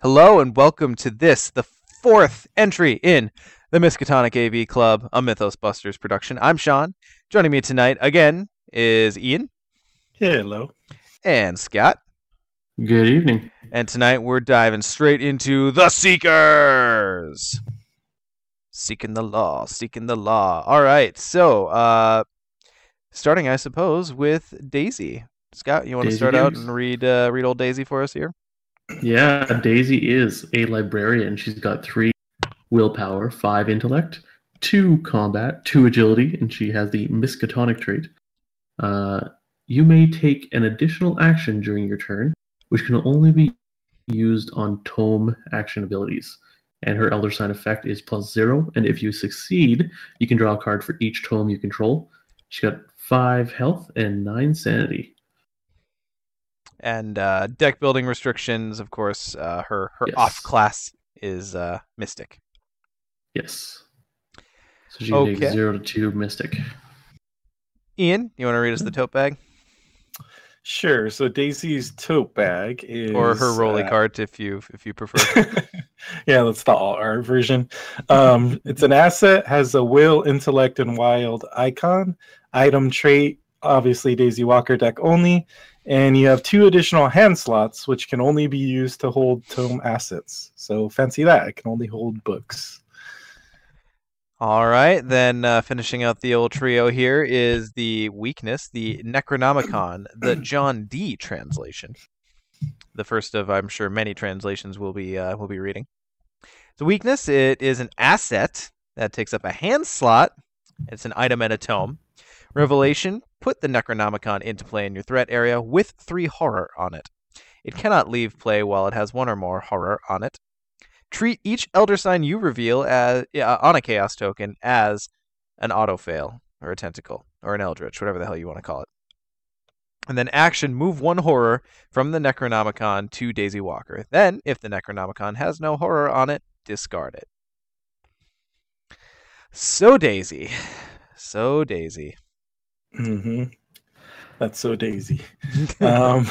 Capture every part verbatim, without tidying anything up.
Hello and welcome to this, the fourth entry in the Miskatonic A V Club, a Mythos Busters production. I'm Sean. Joining me tonight again is Ian. Hello. And Scott. Good evening. And tonight we're diving straight into the Seekers. Seeking the law, seeking the law. All right, so uh, starting, I suppose, with Daisy. Scott, you want Daisy to start out Games. and read uh, read old Daisy for us here? Yeah, Daisy is a librarian. She's got three willpower, five intellect, two combat, two agility, and she has the Miskatonic trait. Uh, you may take an additional action during your turn, which can only be used on tome action abilities. And her Elder Sign effect is plus zero, and if you succeed, you can draw a card for each tome you control. She's got five health and nine sanity. And uh, deck building restrictions, of course, uh, her, her Yes. off class is uh, Mystic. Yes. So she can Okay. take zero to two Mystic. Ian, you want to read us the tote bag? Sure. So Daisy's tote bag is Or her rolly uh, cart if you if you prefer. yeah, that's the all art version. Um, it's an asset, has a will, intellect, and wild icon. Item trait, obviously Daisy Walker deck only. And you have two additional hand slots, which can only be used to hold tome assets. So fancy that. It can only hold books. All right, then uh, finishing out the old trio here is the weakness, the Necronomicon, the John Dee translation. The first of, I'm sure, many translations we'll be uh, we'll be reading. The weakness, it is an asset that takes up a hand slot. It's an item and a tome. Revelation, put the Necronomicon into play in your threat area with three horror on it. It cannot leave play while it has one or more horror on it. Treat each Elder Sign you reveal as uh, on a Chaos token as an auto-fail, or a tentacle, or an Eldritch, whatever the hell you want to call it. And then action, move one horror from the Necronomicon to Daisy Walker. Then, if the Necronomicon has no horror on it, discard it. So Daisy. So Daisy. Mm-hmm. That's so Daisy. um,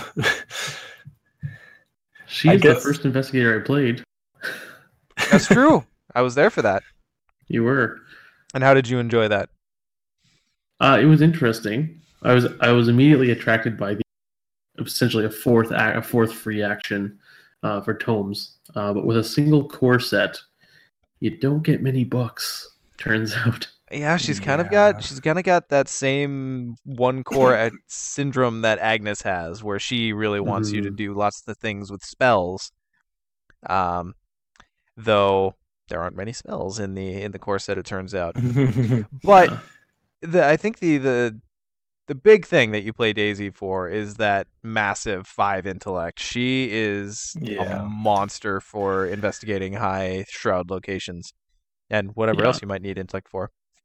She's I the guess- first investigator I played. That's true. I was there for that. You were. And how did you enjoy that? Uh, it was interesting. I was I was immediately attracted by the essentially a fourth ac- a fourth free action uh, for tomes, uh, but with a single core set, you don't get many books. Turns out. Yeah, she's kind of Yeah. got she's kind of got that same one core at syndrome that Agnes has, where she really wants you to Mhm. do lots of things with spells. Um, though there aren't many spells in the in the core set, it turns out. But Yeah. the I think the the the big thing that you play Daisy for is that massive five intellect. She is Yeah. a monster for investigating high shroud locations and whatever Yeah. else you might need intellect for.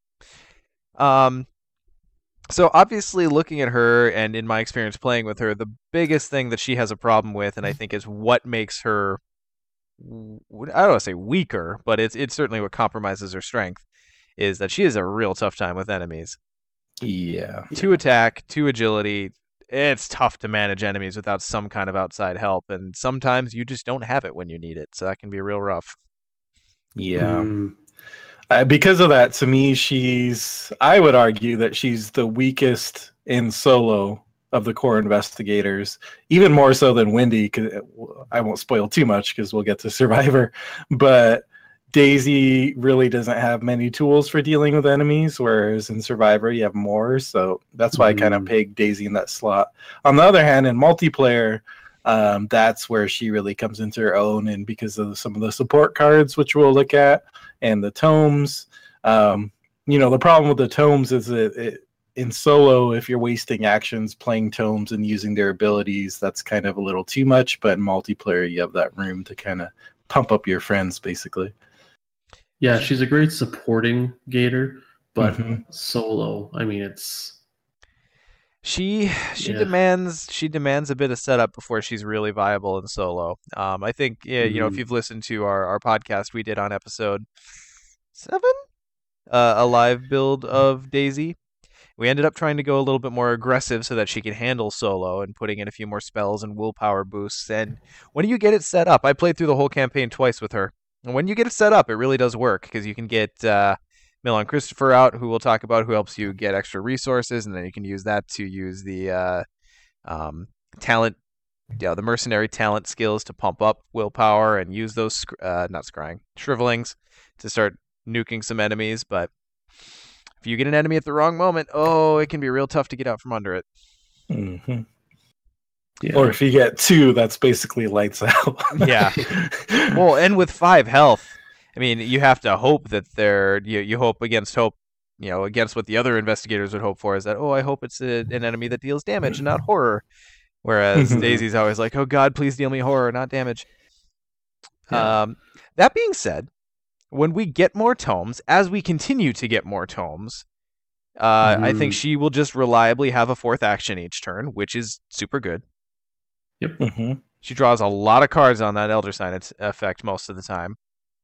Um, so obviously looking at her and in my experience playing with her, the biggest thing that she has a problem with, and I think is what makes her, w- I don't want to say weaker, but it's it's certainly what compromises her strength, is that she has a real tough time with enemies. yeah. Two attack, two agility. It's tough to manage enemies without some kind of outside help, and sometimes you just don't have it when you need it, so that can be real rough. Yeah. Mm, Uh, because of that, to me, she's, I would argue that she's the weakest in solo of the core investigators, even more so than Wendy. Cause I won't spoil too much because we'll get to Survivor, but Daisy really doesn't have many tools for dealing with enemies, whereas in Survivor you have more. So that's why I kind of Mhm. pegged Daisy in that slot. On the other hand, in multiplayer, um, that's where she really comes into her own, and because of some of the support cards, which we'll look at, and the tomes, um, you know, the problem with the tomes is that it, in solo, if you're wasting actions playing tomes and using their abilities, that's kind of a little too much. But in multiplayer, you have that room to kind of pump up your friends, basically. yeah, she's a great supporting gator, but Mhm. solo, I mean, it's She she Yeah. demands she demands a bit of setup before she's really viable in solo. Um, I think yeah, you know if Mhm. you've listened to our, our podcast we did on episode seven, uh, a live build of Daisy. We ended up trying to go a little bit more aggressive so that she can handle solo and putting in a few more spells and willpower boosts. And when you get it set up, I played through the whole campaign twice with her. And when you get it set up, it really does work because you can get uh, Milan Christopher out, who we'll talk about, who helps you get extra resources, and then you can use that to use the uh, um, talent, yeah, the mercenary talent skills to pump up willpower and use those, uh, not scrying, shrivelings to start nuking some enemies. But if you get an enemy at the wrong moment, oh, it can be real tough to get out from under it. Mm-hmm. Yeah. Or if you get two, that's basically lights out. Yeah. Well, and with five health, I mean, you have to hope that they're, you, you hope against hope, you know, against what the other investigators would hope for is that, oh, I hope it's a, an enemy that deals damage and not horror. Whereas Daisy's always like, oh, God, please deal me horror, not damage. Yeah. Um, that being said, when we get more tomes, as we continue to get more tomes, uh, mm-hmm. I think she will just reliably have a fourth action each turn, which is super good. Yep. Mm-hmm. She draws a lot of cards on that Elder Sign effect most of the time.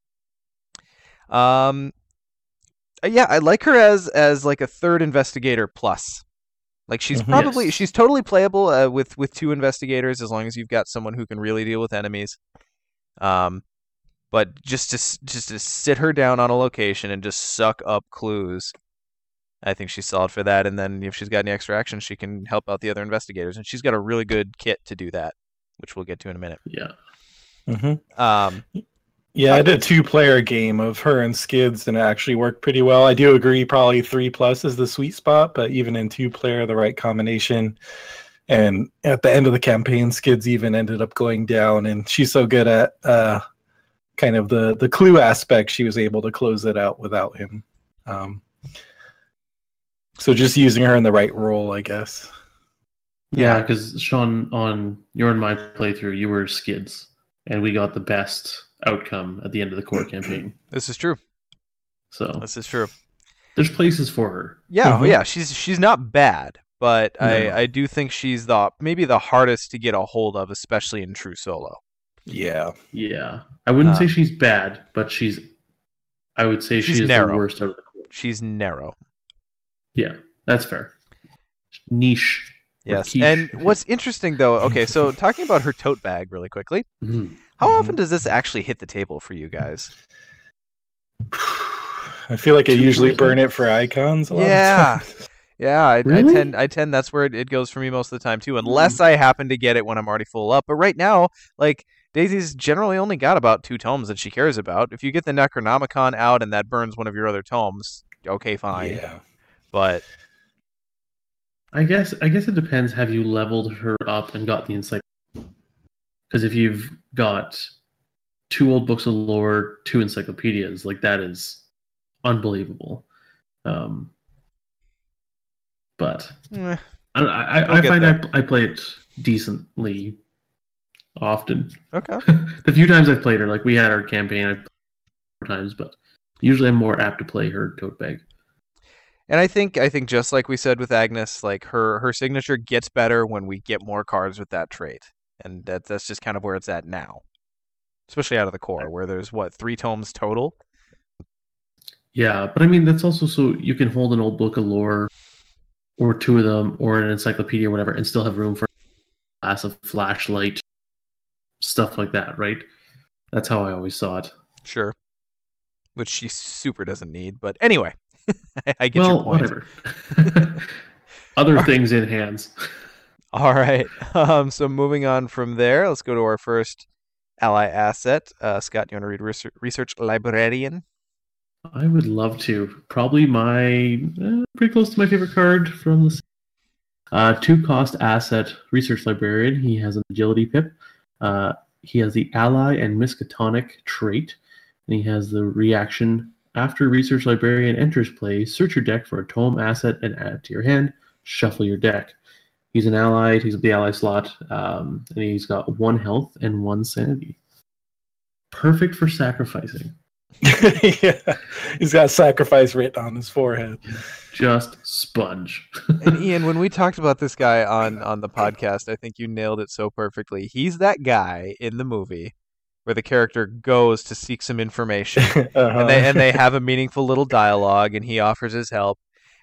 Um, yeah, I like her as as like a third investigator plus. Like she's Mm-hmm. probably Yes. she's totally playable uh, with with two investigators as long as you've got someone who can really deal with enemies. Um, but just to just to sit her down on a location and just suck up clues, I think she's solid for that. And then if she's got any extra action, she can help out the other investigators. And she's got a really good kit to do that, which we'll get to in a minute. Yeah. Mm-hmm. Um, Yeah, I did a two-player game of her and Skids, and it actually worked pretty well. I do agree, probably three plus is the sweet spot, but even in two-player, the right combination. And at the end of the campaign, Skids even ended up going down, and she's so good at uh, kind of the the clue aspect, she was able to close it out without him. Um, so just using her in the right role, I guess. Yeah, because Sean, on your and my playthrough, you were Skids, and we got the best outcome at the end of the core campaign. This is true. So This is true. there's places for her. Yeah, Mhm. yeah, she's she's not bad, but No. I, I do think she's the maybe the hardest to get a hold of, especially in true solo. Yeah. Yeah, I wouldn't Uh, say she's bad, but she's. I would say She's she is narrow. the worst out of the core. She's narrow. Yeah, that's fair. Niche. or Yes. quiche. And what's interesting though, okay, so talking about her tote bag really quickly, Mhm. how Mhm. often does this actually hit the table for you guys? I feel like I Two usually percent. burn it for icons. A lot Yeah. Of times. Yeah, I, I Really? tend I tend that's where it, it goes for me most of the time too, unless I happen to get it when I'm already full up. But right now, like Daisy's generally only got about two tomes that she cares about. If you get the Necronomicon out and that burns one of your other tomes, okay, fine. Yeah. But I guess. I guess it depends. Have you leveled her up and got the insight? Because if you've got two old books of lore, two encyclopedias, like that is unbelievable. Um, but eh, I, don't, I, We'll I, I get find there. I, I play it decently often. okay. The few times I've played her, like we had our campaign, I've played her four times, but usually I'm more apt to play her tote bag. And I think I think just like we said with Agnes, like her her signature gets better when we get more cards with that trait. And that that's just kind of where it's at now. Especially out of the core, where there's what, three tomes total? Yeah, but I mean that's also so you can hold an old book of lore, or two of them, or an encyclopedia or whatever, and still have room for a glass of flashlight, stuff like that, right? That's how I always saw it. Sure. Which she super doesn't need, but anyway. I get well, your point. whatever. Other things in hands. All right. Um, so moving on from there, let's go to our first ally asset. Uh, Scott, do you want to read research, research librarian? I would love to. Probably my uh, pretty close to my favorite card from the uh, two cost asset research librarian. He has an agility pip. Uh, he has the ally and Miskatonic trait, and he has the reaction after research librarian enters play. Search your deck for a tome asset and add it to your hand. Shuffle your deck. He's an ally. He's the ally slot, um, and he's got one health and one sanity. Perfect for sacrificing. Yeah. He's got sacrifice written on his forehead. Just sponge. And Ian, when we talked about this guy on, on the podcast, I think you nailed it so perfectly. He's that guy in the movie where the character goes to seek some information. Uh-huh. and they and they have a meaningful little dialogue, and he offers his help.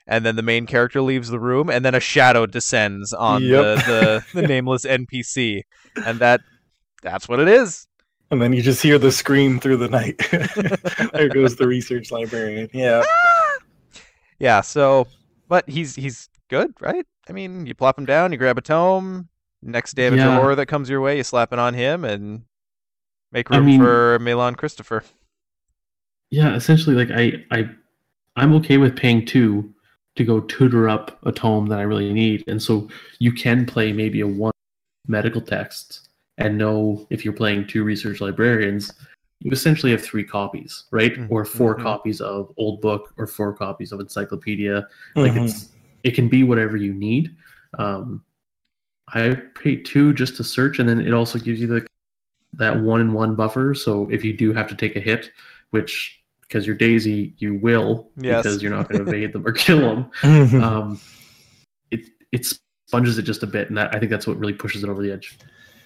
and then the main character leaves the room, and then a shadow descends on Yep. the, the, the nameless N P C, and that that's what it is. And then you just hear the scream through the night. There goes the research librarian. Yeah. Yeah, so, but he's he's good, right? I mean, you plop him down, you grab a tome, next damage Yeah. or horror that comes your way, you slap it on him, and make I room mean- for Milan Christopher. Yeah, essentially, like I, I, I'm okay with paying two to go tutor up a tome that I really need, and so you can play maybe a one medical text and know if you're playing two research librarians, you essentially have three copies, right? Mhm, Or 4 mhm. copies of old book, or four copies of encyclopedia. Like Mhm. it's, it can be whatever you need. Um, I pay two just to search, and then it also gives you the that one in one buffer. So if you do have to take a hit, which because you're Daisy, you will, Yes. because you're not going to evade them or kill them. Mhm. Um, it it sponges it just a bit, and that, I think that's what really pushes it over the edge.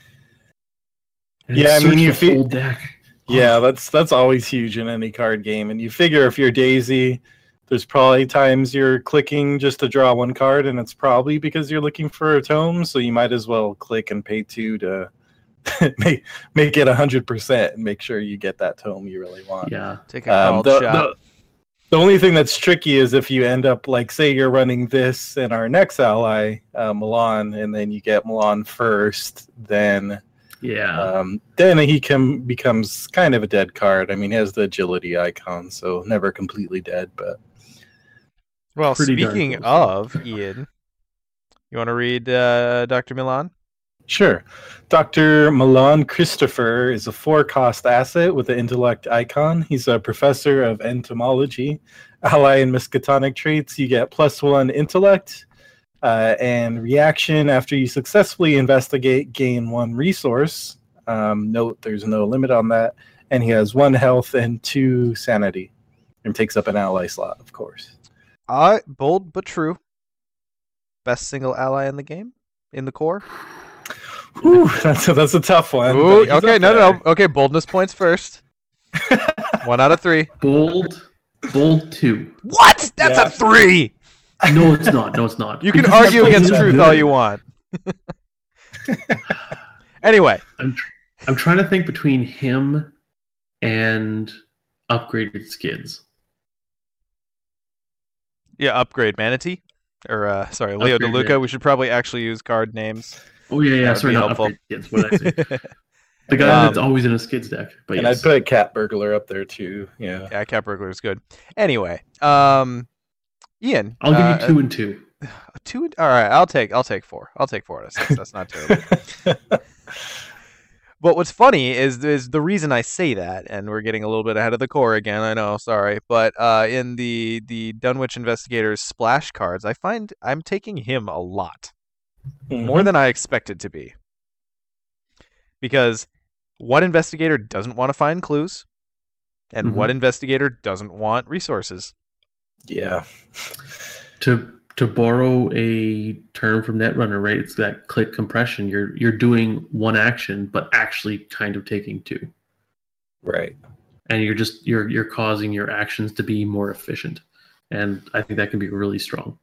And Yeah, I mean, search you the feel- whole deck. Yeah, that's that's always huge in any card game. And you figure if you're Daisy, there's probably times you're clicking just to draw one card, and it's probably because you're looking for a tome. So you might as well click and pay two to make make it a hundred percent and make sure you get that tome you really want. Yeah, Take a Um, called the, shot. the, the only thing that's tricky is if you end up like, say you're running this and our next ally, uh, Milan, and then you get Milan first, then yeah. um, then he can becomes kind of a dead card. I mean, he has the agility icon, so never completely dead. But Well, pretty darn speaking close. of, Ian, you want to read uh, Doctor Milan? sure, Doctor Milan Christopher is a four-cost asset with the intellect icon. He's a professor of entomology, ally and miskatonic traits. You get plus one intellect. Uh, and reaction after you successfully investigate, gain one resource. Um, note there's no limit on that. And he has one health and two sanity. And takes up an ally slot, of course. Uh, bold but true. Best single ally in the game? In the core? Whew, that's, a, that's a tough one. Ooh, but he's okay, up no, no, there. no. Okay, boldness points first. One out of three. Bold, bold two. What? That's Yeah. a three! No, it's not. No, it's not. You can Because argue that's against what he's truth good. all you want. Anyway, I'm, tr- I'm trying to think between him and upgraded skids. yeah, upgrade Manatee. Or, uh, sorry, Leo Upgrade DeLuca. Man- We should probably actually use card names. Oh yeah, yeah. That would Sorry, be not helpful. upgrade skids. What did I say? The guy that's Um, always in a skids deck. But And yes. I'd put Cat Burglar up there, too. Yeah. Yeah, Cat Burglar is good. Anyway, um, Ian. I'll give uh, you two and two. Two. All right, I'll take. I'll take four. I'll take four out of six. That's not terrible. But what's funny is is the reason I say that, and we're getting a little bit ahead of the core again. I know, sorry, but uh, in the the Dunwich Investigators splash cards, I find I'm taking him a lot more Mhm. than I expected to be, because what investigator doesn't want to find clues, and Mhm. what investigator doesn't want resources? Yeah. To to borrow a term from Netrunner, right? It's that click compression. You're you're doing one action, but actually kind of taking two, Right. and you're just you're you're causing your actions to be more efficient, and I think that can be really strong.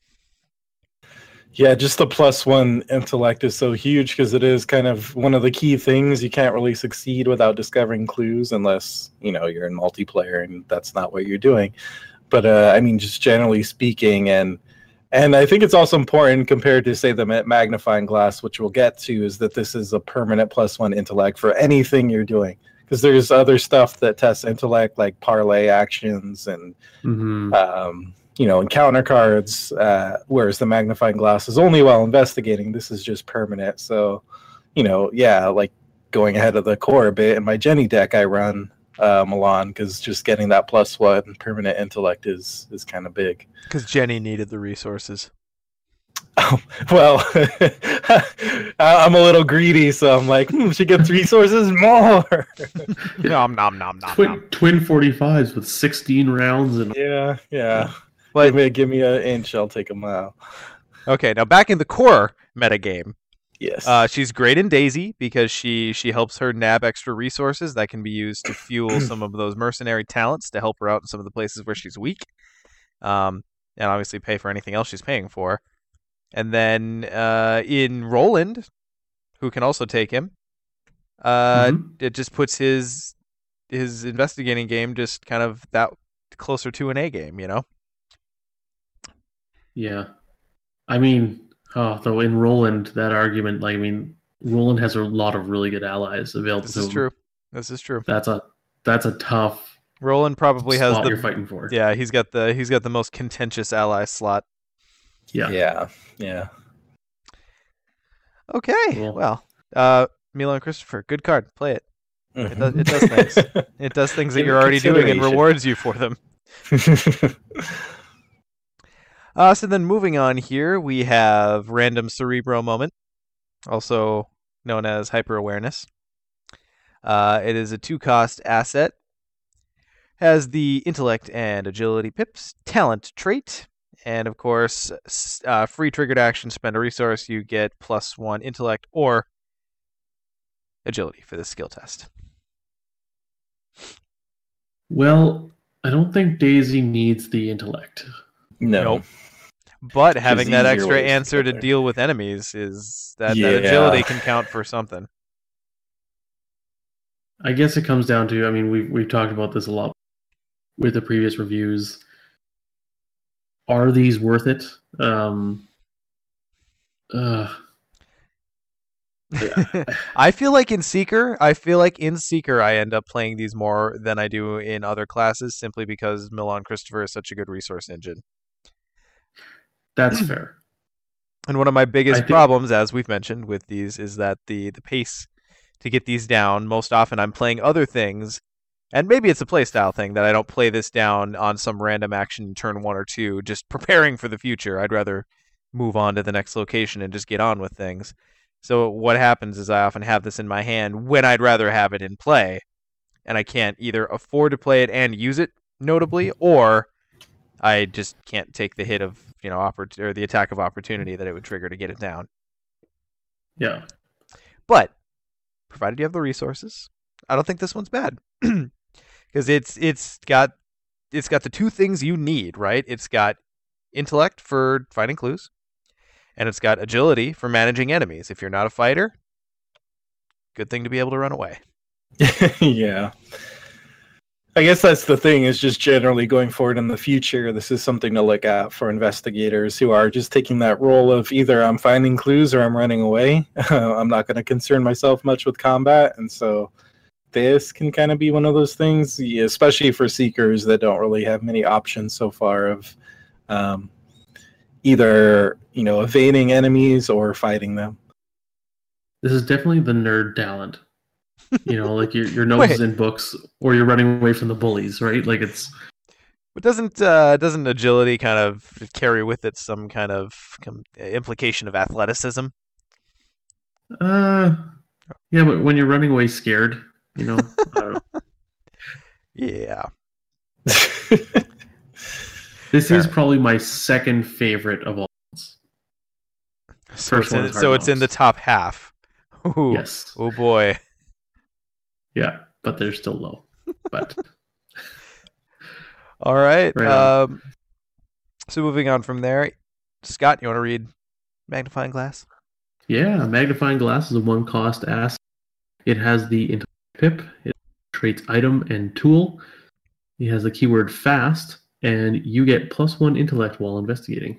Yeah, just the plus one intellect is so huge because it is kind of one of the key things. You can't really succeed without discovering clues unless, you know, you're in multiplayer and that's not what you're doing. But uh, I mean, just generally speaking, and and I think it's also important compared to, say, the ma- magnifying glass, which we'll get to, is that this is a permanent plus one intellect for anything you're doing. Because there's other stuff that tests intellect, like parlay actions and Mm-hmm. um, you know, encounter cards, uh, whereas the magnifying glass is only while investigating. This is just permanent. So, you know, yeah, like going ahead of the core a bit. In my Jenny deck, I run uh, Milan because just getting that plus one permanent intellect is is kind of big. Because Jenny needed the resources. Oh, well, I- I'm a little greedy, so I'm like, hmm, she gets resources more. nom nom nom nom Twin nom. twin forty fives with sixteen rounds and yeah, yeah. But give me, give me an inch, I'll take a mile. okay, now back in the core metagame, Yes. uh, she's great in Daisy because she she helps her nab extra resources that can be used to fuel some of those mercenary talents to help her out in some of the places where she's weak. Um, and obviously pay for anything else she's paying for. And then uh, in Roland, who can also take him, uh, Mhm. it just puts his his investigating game just kind of that closer to an A game, you know? Yeah. I mean, oh, though in Roland, that argument, like, I mean, Roland has a lot of really good allies available This to is him. true. This is true. That's a that's a tough Roland probably has spot the you're fighting for. yeah. He's got the he's got the most contentious ally slot. Yeah. Yeah, yeah. Okay, Cool. well, uh, Milan Christopher, good card. Play it. It does, it does things. It does things that Give it you're already doing and consideration. rewards you for them. Uh, so then moving on here, we have Random Cerebro Moment, also known as Hyper Awareness. Uh, it is a two-cost asset. Has the Intellect and Agility pips, Talent trait, and of course, s- uh, free triggered action, spend a resource, you get plus one Intellect or Agility for this skill test. Well, I don't think Daisy needs the intellect. No. Nope. But having that easier extra ways to answer get to there. deal with enemies is that, Yeah. that agility can count for something. I guess it comes down to, I mean, we've, we've talked about this a lot with the previous reviews. Are these worth it? Um, uh, I feel like in Seeker, I feel like in Seeker, I end up playing these more than I do in other classes, simply because Milan Christopher is such a good resource engine. that's fair. And one of my biggest I think- problems, as we've mentioned with these, is that the the pace to get these down. Most often, I'm playing other things, and maybe it's a playstyle thing that I don't play this down on some random action turn one or two, just preparing for the future. I'd rather move on to the next location and just get on with things. So what happens is I often have this in my hand when I'd rather have it in play, and I can't either afford to play it and use it notably, or I just can't take the hit of, you know, oppor- or the attack of opportunity that it would trigger to get it down. Yeah. But provided you have the resources, I don't think this one's bad because it's it's got it's got the two things you need, right? It's got intellect for finding clues, and it's got agility for managing enemies. If you're not a fighter, good thing to be able to run away. Yeah. I guess that's the thing, is just generally going forward in the future, this is something to look at for investigators who are just taking that role of either I'm finding clues or I'm running away. I'm not going to concern myself much with combat, and so this can kind of be one of those things, yeah, especially for seekers that don't really have many options so far of um, either, you know, evading enemies or fighting them. This is definitely the nerd talent. You know, like your, your nose Wait. is in books, or you're running away from the bullies, right? Like it's But doesn't uh, doesn't agility kind of carry with it some kind of com- implication of athleticism? uh yeah, but when you're running away scared, you know, I don't know. Yeah. This Fair. is probably my second favorite of all. So First it's in, one's so Hard it's in the Knocks. top half. Ooh. Yes. Oh boy. Yeah, but they're still low. But All right. Right on. Um, so moving on from there, Scott, you want to read Magnifying Glass? yeah, magnifying glass is a one cost ass. It has the intellect pip, it traits item and tool. It has the keyword fast, and you get plus one intellect while investigating.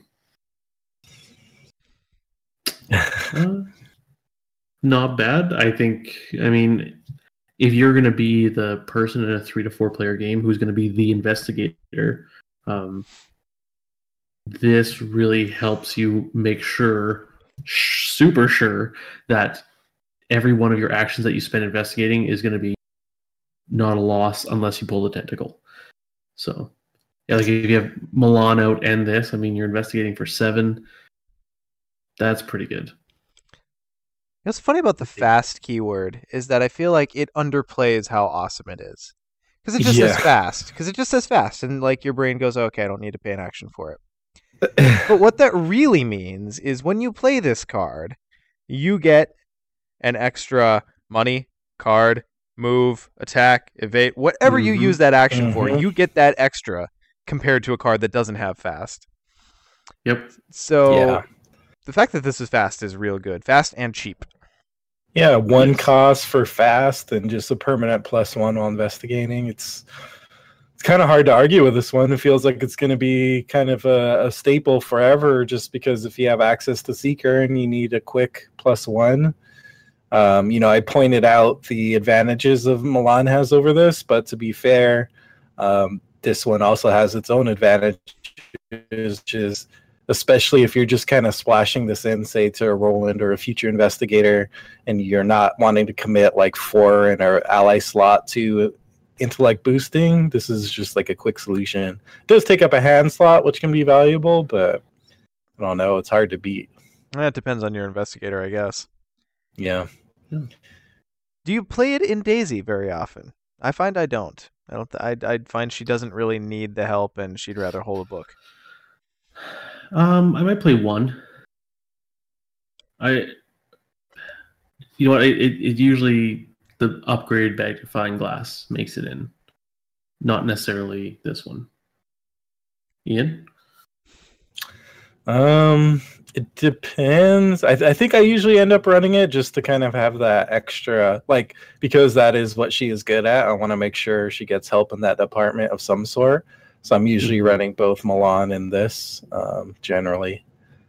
Uh, not bad. I think, I mean, if you're going to be the person in a three to four player game who's going to be the investigator, um, this really helps you make sure, sh- super sure, that every one of your actions that you spend investigating is going to be not a loss unless you pull the tentacle. So, yeah, like if you have Milan out and this, I mean, you're investigating for seven. That's pretty good. What's funny about the fast keyword is that I feel like it underplays how awesome it is. Because it just says Yeah. fast. Because it just says fast. And like your brain goes, okay, I don't need to pay an action for it. But what that really means is when you play this card, you get an extra money, card, move, attack, evade, whatever you Mhm. use that action for, Mhm. you get that extra compared to a card that doesn't have fast. Yep. So Yeah. the fact that this is fast is real good. Fast and cheap. Yeah, one Yes. cost for fast and just a permanent plus one while investigating. It's it's kind of hard to argue with this one. It feels like it's going to be kind of a, a staple forever, just because if you have access to Seeker and you need a quick plus one. Um, you know, I pointed out the advantages of Milan has over this, but to be fair, um, this one also has its own advantages, which is especially if you're just kind of splashing this in, say, to a Roland or a future investigator, and you're not wanting to commit like four in our ally slot to intellect boosting. This is just like a quick solution. It does take up a hand slot, which can be valuable, but I don't know. It's hard to beat. That depends on your investigator, I guess. Yeah. Do you play it in Daisy very often? I find I don't. I don't. Th- I I find she doesn't really need the help, and she'd rather hold a book. Um, I might play one. I, you know what? It, it, it usually the upgrade magnifying glass makes it in, not necessarily this one. Ian? Um, it depends. I, I think I usually end up running it just to kind of have that extra, like, because that is what she is good at. I want to make sure she gets help in that department of some sort. So I'm usually Mhm. running both Milan and this, um, generally.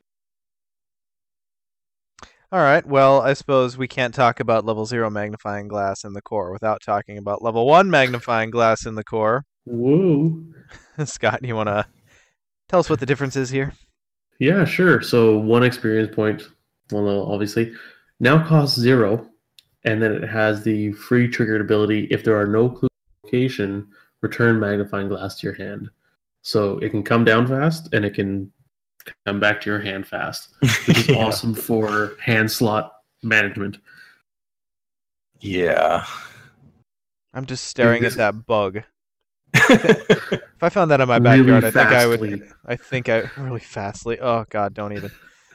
All right. Well, I suppose we can't talk about level zero magnifying glass in the core without talking about level one magnifying glass in the core. Whoa. Scott, you want to tell us what the difference is here? Yeah, sure. So one experience point, well, no, obviously, now costs zero, and then it has the free triggered ability if there are no clues to location, return magnifying glass to your hand. So it can come down fast, and it can come back to your hand fast, which is Yeah. awesome for hand slot management. Yeah. I'm just staring this- at that bug. If I found that in my backyard, Really I think I would. fastly. I think I really fastly. Oh God, don't even.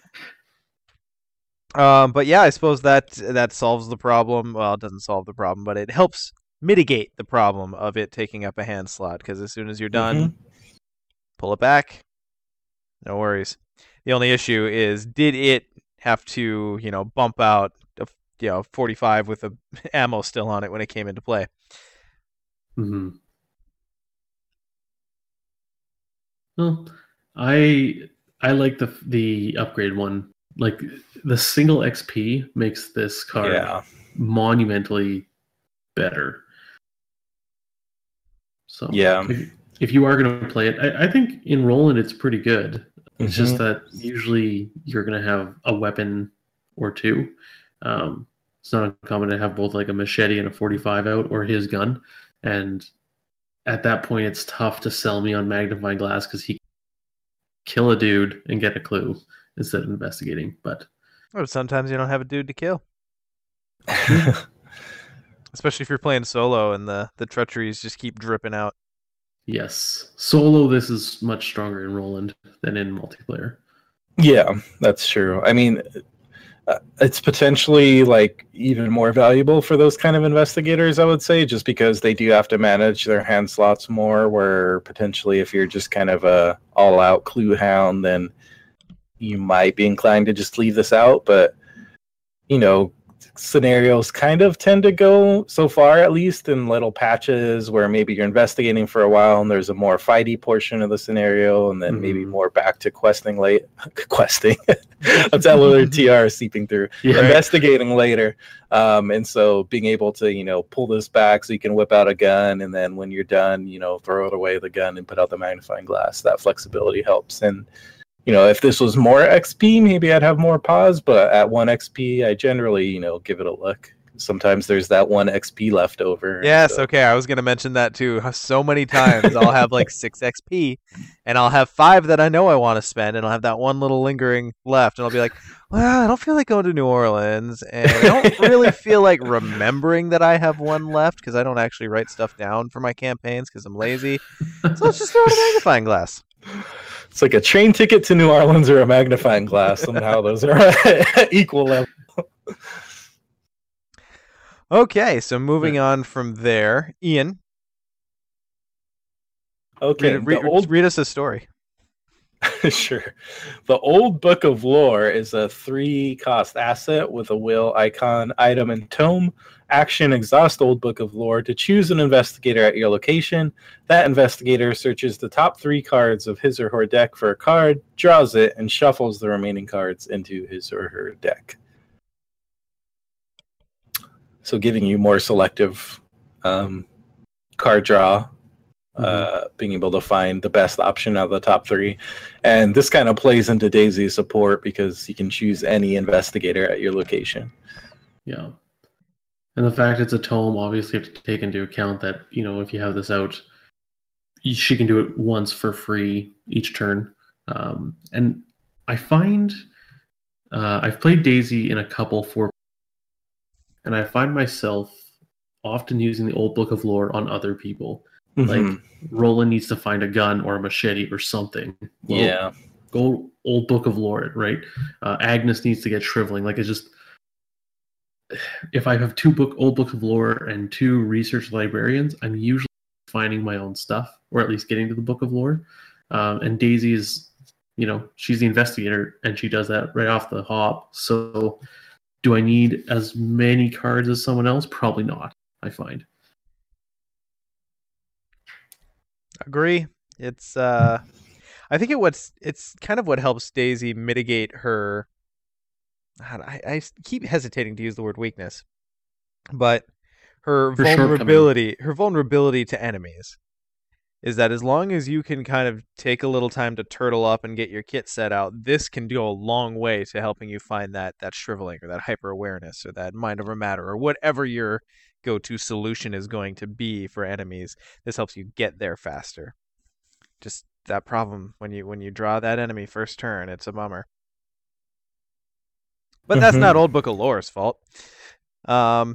Um, but yeah, I suppose that that solves the problem. Well, it doesn't solve the problem, but it helps mitigate the problem of it taking up a hand slot. Because as soon as you're done, Mhm. pull it back. No worries. The only issue is, did it have to, you know, bump out, a, you know, forty-five with the ammo still on it when it came into play? hmm Well, I I like the the upgrade one. Like the single X P makes this card Yeah. monumentally better. So Yeah. if, if you are going to play it, I, I think in Roland it's pretty good. It's Mhm. just that usually you're going to have a weapon or two. Um, it's not uncommon to have both like a machete and a forty-five out or his gun. And at that point, it's tough to sell me on magnifying glass because he can kill a dude and get a clue instead of investigating. But Or sometimes you don't have a dude to kill, especially if you're playing solo and the the treacheries just keep dripping out. yes, solo, this is much stronger in Roland than in multiplayer. Yeah, that's true. I mean, uh, it's potentially like even more valuable for those kind of investigators, I would say, just because they do have to manage their hand slots more. Where potentially, if you're just kind of a all-out clue hound, then you might be inclined to just leave this out. But you know, scenarios kind of tend to go so far, at least in little patches where maybe you're investigating for a while and there's a more fighty portion of the scenario, and then maybe Mhm. more back to questing late questing. That's L O T R seeping through. Yeah, Investigating later. Um, and so being able to, you know, pull this back so you can whip out a gun, and then when you're done, you know, throw it away the gun and put out the magnifying glass. That flexibility helps. And you know, if this was more X P, maybe I'd have more pause, but at one X P, I generally, you know, give it a look. Sometimes there's that one X P left over. Yes, so- okay, I was gonna mention that too. So many times I'll have like six X P, and I'll have five that I know I want to spend, and I'll have that one little lingering left, and I'll be like, well, I don't feel like going to New Orleans, and I don't really feel like remembering that I have one left because I don't actually write stuff down for my campaigns because I'm lazy. So let's just throw in a magnifying glass. It's like a train ticket to New Orleans or a magnifying glass. Somehow those are at equal level. Okay, so moving on from there, Ian, Okay, read, read, the old read us a story. Sure. The Old Book of Lore is a three cost asset with a will, icon, item, and tome. Action: exhaust Old Book of Lore to choose an investigator at your location. That investigator searches the top three cards of his or her deck for a card, draws it, and shuffles the remaining cards into his or her deck. So giving you more selective um, card draw. Mm-hmm. Uh, being able to find the best option out of the top three. And this kind of plays into Daisy's support because you can choose any investigator at your location. Yeah. And the fact it's a tome, obviously you have to take into account that, you know, if you have this out, she can do it once for free each turn. Um, and I find uh, I've played Daisy in a couple for, and I find myself often using the Old Book of Lore on other people. Like, mm-hmm. Roland needs to find a gun or a machete or something. Well, yeah. Go Old Book of Lore, right? Uh, Agnes needs to get shriveling. Like, it's just... If I have two book Old Book of Lore and two research librarians, I'm usually finding my own stuff, or at least getting to the Book of Lore. Um, and Daisy is, you know, she's the investigator, and she does that right off the hop. So, do I need as many cards as someone else? Probably not, I find. Agree. It's uh I think it what's it's kind of what helps Daisy mitigate her I, I keep hesitating to use the word weakness, but her, her vulnerability her vulnerability to enemies is that as long as you can kind of take a little time to turtle up and get your kit set out, this can go a long way to helping you find that that shriveling or that hyper awareness or that mind over matter or whatever your go-to solution is going to be for enemies. This helps you get there faster. Just that problem when you when you draw that enemy first turn, it's a bummer. But that's mm-hmm. not Old Book of Lore's fault. Um,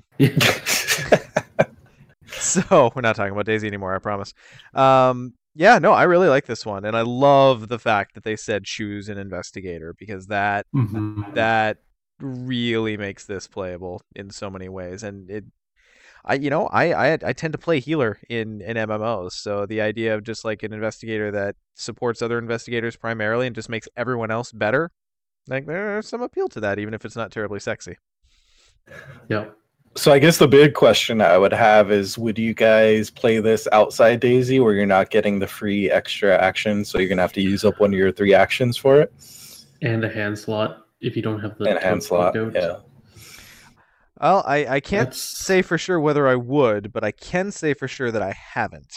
so we're not talking about Daisy anymore, I promise. Um, yeah, no, I really like this one, and I love the fact that they said choose an investigator because that mm-hmm. that really makes this playable in so many ways, and it. I, you know, I, I I tend to play healer in, in M M Os, so the idea of just like an investigator that supports other investigators primarily and just makes everyone else better, like there's some appeal to that, even if it's not terribly sexy. Yeah. So I guess the big question I would have is, would you guys play this outside Daisy where you're not getting the free extra action, so you're going to have to use up one of your three actions for it? And a hand slot if you don't have the... And a hand slot, yeah. Well, I, I can't That's... say for sure whether I would, but I can say for sure that I haven't.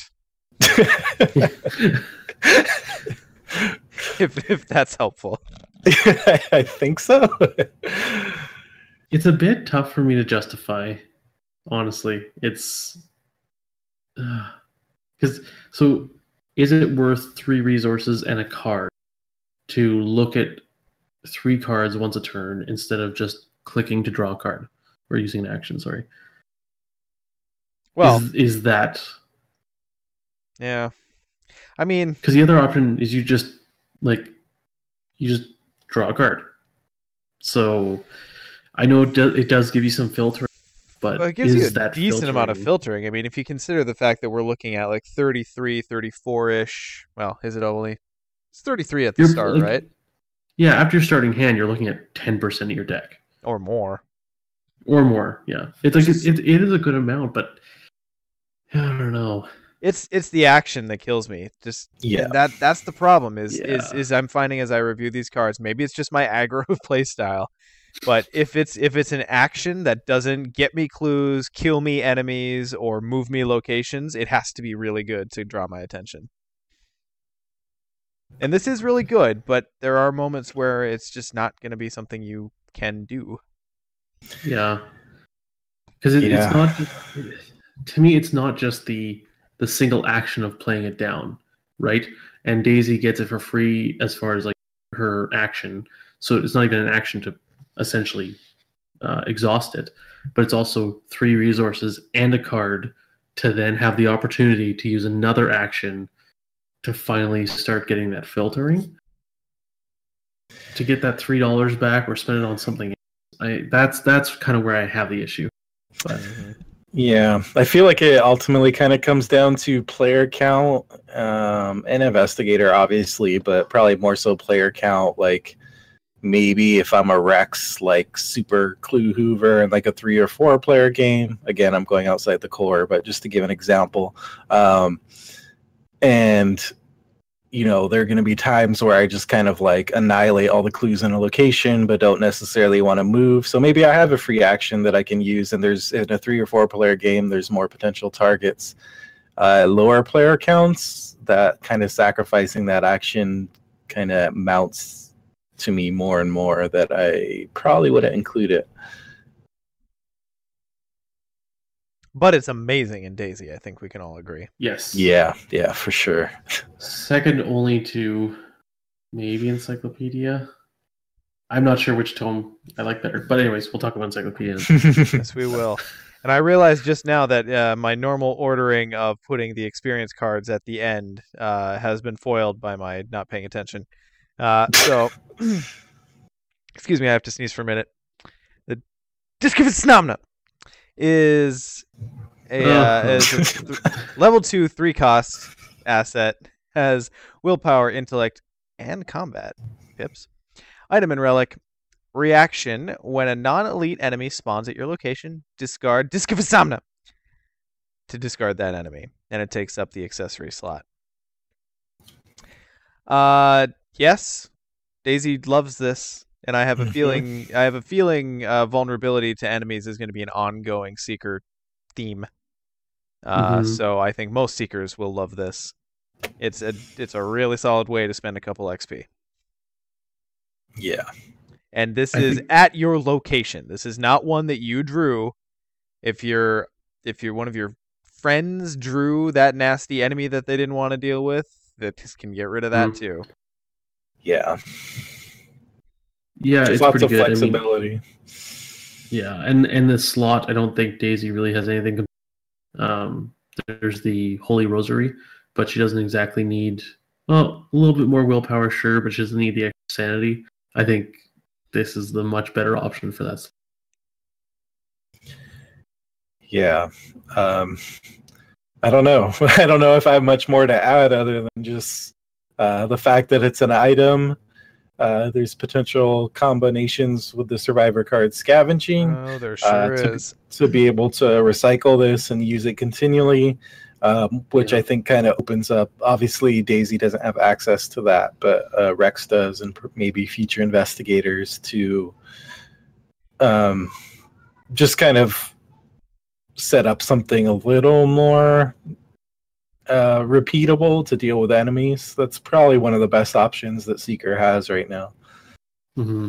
if if that's helpful. I think so. It's a bit tough for me to justify, honestly. It's... because uh, so, is it worth three resources and a card to look at three cards once a turn instead of just clicking to draw a card? Or using an action, sorry. Well, is, is that... Yeah. I mean... Because the other option is you just, like, you just draw a card. So, I know it, do, it does give you some filtering, but well, it gives is you a that decent filtering... amount of filtering. I mean, if you consider the fact that we're looking at, like, thirty-three, thirty-four-ish... Well, is it only... It's thirty-three at the You're, start, like, right? Yeah, after your starting hand, you're looking at ten percent of your deck. Or more. Or more, yeah. It's like it, it, it is a good amount, but I don't know. It's it's the action that kills me. Just yeah. That that's the problem. Is yeah. is is I'm finding as I review these cards. Maybe it's just my aggro play style, but if it's if it's an action that doesn't get me clues, kill me enemies, or move me locations, it has to be really good to draw my attention. And this is really good, but there are moments where it's just not going to be something you can do. Yeah, because it, yeah. it's not just, to me. It's not just the the single action of playing it down, right? And Daisy gets it for free as far as like her action, so it's not even an action to essentially uh, exhaust it, but it's also three resources and a card to then have the opportunity to use another action to finally start getting that filtering to get that three dollars back or spend it on something. I, that's that's kind of where I have the issue. But, Yeah, I feel like it ultimately kind of comes down to player count um, and investigator, obviously, but probably more so player count. Like maybe if I'm a Rex, like Super Clue Hoover, and like a three or four player game. Again, I'm going outside the core, but just to give an example, um, and you know, there are going to be times where I just kind of like annihilate all the clues in a location, but don't necessarily want to move. So maybe I have a free action that I can use, and there's in a three or four player game, there's more potential targets. Uh, lower player counts, that kind of sacrificing that action kind of mounts to me more and more that I probably wouldn't include it. But it's amazing in DayZ. I think we can all agree. Yes. Yeah, yeah, for sure. Second only to maybe Encyclopedia. I'm not sure which tome I like better. But anyways, we'll talk about Encyclopedia. Yes, we will. And I realized just now that uh, my normal ordering of putting the experience cards at the end uh, has been foiled by my not paying attention. Uh, so, excuse me, I have to sneeze for a minute. The Disc of Snomna is a, uh, is a th- level two, three cost asset, has willpower, intellect, and combat pips. Item and relic. Reaction: when a non-elite enemy spawns at your location, discard Disc of Insomnia to discard that enemy, and it takes up the accessory slot. Uh, yes, DayZ loves this, and I have a feeling I have a feeling uh, vulnerability to enemies is going to be an ongoing Seeker theme. Uh, Mhm. So I think most Seekers will love this. It's a it's a really solid way to spend a couple X P. Yeah. And this I is think- at your location. This is not one that you drew. If you're if you're one of your friends drew that nasty enemy that they didn't want to deal with, that can get rid of that Mm. too. Yeah. Yeah, There's it's lots pretty of good. I mean, flexibility. yeah, and and the slot, I don't think DayZ really has anything. Um, there's the Holy Rosary, but she doesn't exactly need, well, a little bit more willpower, sure, but she doesn't need the extra sanity. I think this is the much better option for that. Yeah. Um, I don't know. I don't know if I have much more to add other than just uh, the fact that it's an item. Uh, there's potential combinations with the survivor card scavenging Oh, there uh, sure to, is. to be able to recycle this and use it continually, um, which Yeah. I think kind of opens up. Obviously, DayZ doesn't have access to that, but uh, Rex does, and pr- maybe future investigators to um, just kind of set up something a little more uh, repeatable to deal with enemies. That's probably one of the best options that Seeker has right now. Mm-hmm.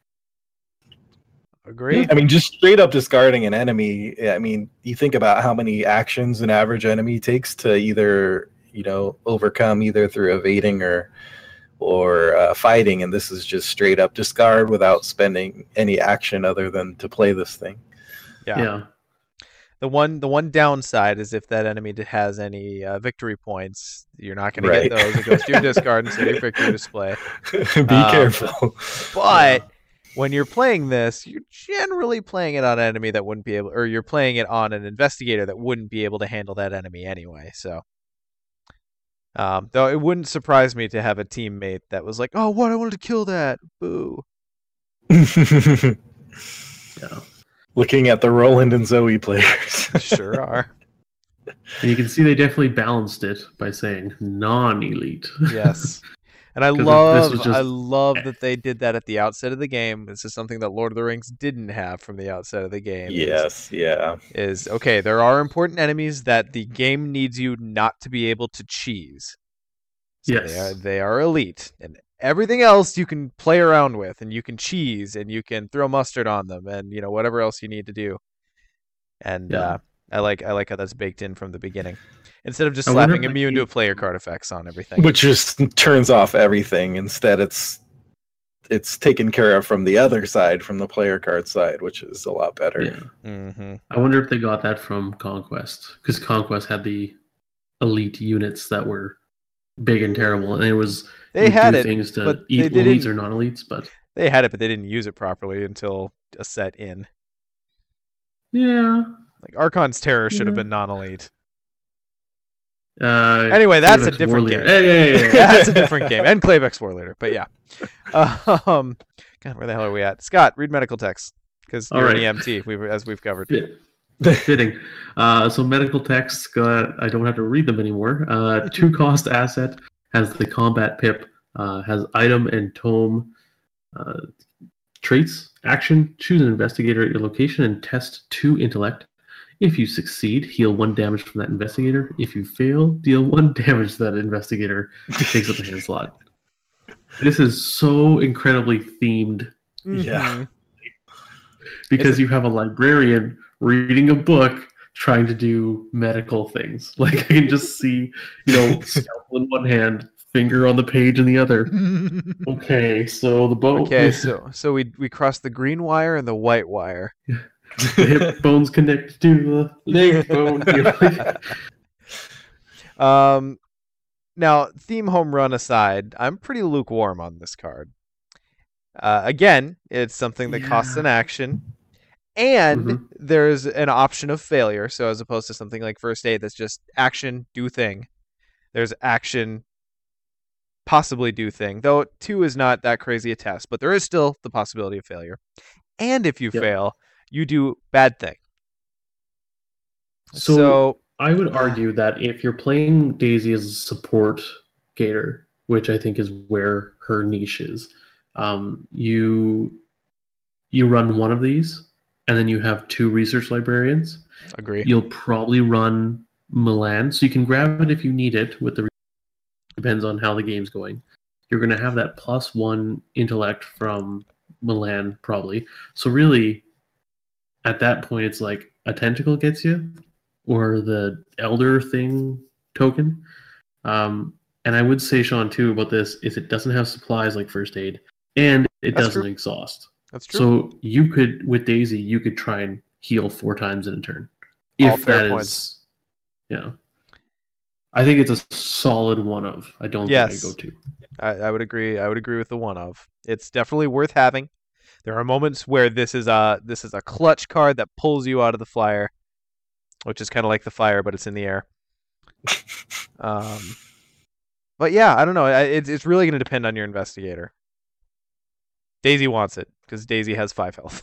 Agree. I mean, just straight up discarding an enemy. I mean, you think about how many actions an average enemy takes to either, you know, overcome either through evading or or uh, fighting, and this is just straight up discard without spending any action other than to play this thing. Yeah. Yeah. The one the one downside is if that enemy has any uh, victory points, you're not going Right. to get those. It goes to your discard instead of your victory display. Be Um, careful. But when you're playing this, you're generally playing it on an enemy that wouldn't be able, or you're playing it on an investigator that wouldn't be able to handle that enemy anyway. So, um, though it wouldn't surprise me to have a teammate that was like, "Oh, what? I wanted to kill that." Boo. Yeah. Looking at the Roland and Zoe players. Sure are. And you can see they definitely balanced it by saying non-elite. Yes. And I 'Cause if this love, was I just- love that they did that at the outset of the game. This is something that Lord of the Rings didn't have from the outset of the game. is- Yes, yeah. is okay, there are important enemies that the game needs you not to be able to cheese. So Yes. they are, they are elite. And everything else you can play around with, and you can cheese, and you can throw mustard on them, and you know whatever else you need to do. And Yeah. uh, I like I like how that's baked in from the beginning. Instead of just I wonder slapping if that immune to came player from- card effects on everything. Which just turns off everything. Instead, it's it's taken care of from the other side, from the player card side, which is a lot better. Yeah. Mm-hmm. I wonder if they got that from Conquest, because Conquest had the elite units that were big and terrible, and it was They would had do it, things to but eat they elites didn't- or non-elites. But They had it, but they didn't use it properly until a set in. yeah, Like Archon's Terror should have Yeah. been non-elite. Uh, Anyway, that's a Clavex different Warleader. game. Yeah, yeah, yeah, yeah. That's a different game. And Clavex War later, but yeah. Um, God, where the hell are we at? Scott, read medical text because All you're right. an E M T, we've, as we've covered. Fit- Fitting. Uh, so medical texts, got, I don't have to read them anymore. Uh, two cost asset has the combat pip, uh, has item and tome uh, traits. Action, choose an investigator at your location and test two intellect. If you succeed, heal one damage from that investigator. If you fail, deal one damage to that investigator. Takes up the hand slot. This is so incredibly themed Yeah. Mhm. because you have a librarian reading a book trying to do medical things. Like I can just see, you know, scalpel in one hand, finger on the page in the other. Okay, so the bone, Okay, so so we we crossed the green wire and the white wire. the hip bones connect to the leg bone. You know, like- Um, now theme home run aside, I'm pretty lukewarm on this card. Uh, again, it's something that costs Yeah. an action, and Mhm. there's an option of failure. So as opposed to something like first aid, that's just action, do thing. There's action, possibly do thing. Though two is not that crazy a test, but there is still the possibility of failure. And if you Yep. fail, you do bad thing. So, So, I would argue that if you're playing Daisy as a support gator, which I think is where her niche is, um, you you run one of these, and then you have two research librarians. agree. You'll probably run Milan, so you can grab it if you need it. With the depends on how the game's going. You're going to have that plus one intellect from Milan probably. So really, at that point, it's like a tentacle gets you, or the elder thing token. Um, and I would say, Sean, too, about this is it doesn't have supplies like first aid, and it That's doesn't true. exhaust. That's true. So you could, with Daisy, you could try and heal four times in a turn. All If fair that is, points. yeah. I think it's a solid one of. I don't Yes. think I go to. I, I would agree. I would agree with the one of. It's definitely worth having. There are moments where this is a this is a clutch card that pulls you out of the flyer, which is kind of like the fire, but it's in the air. Um, but yeah, I don't know. I- It's it's really going to depend on your investigator. Daisy wants it because Daisy has five health.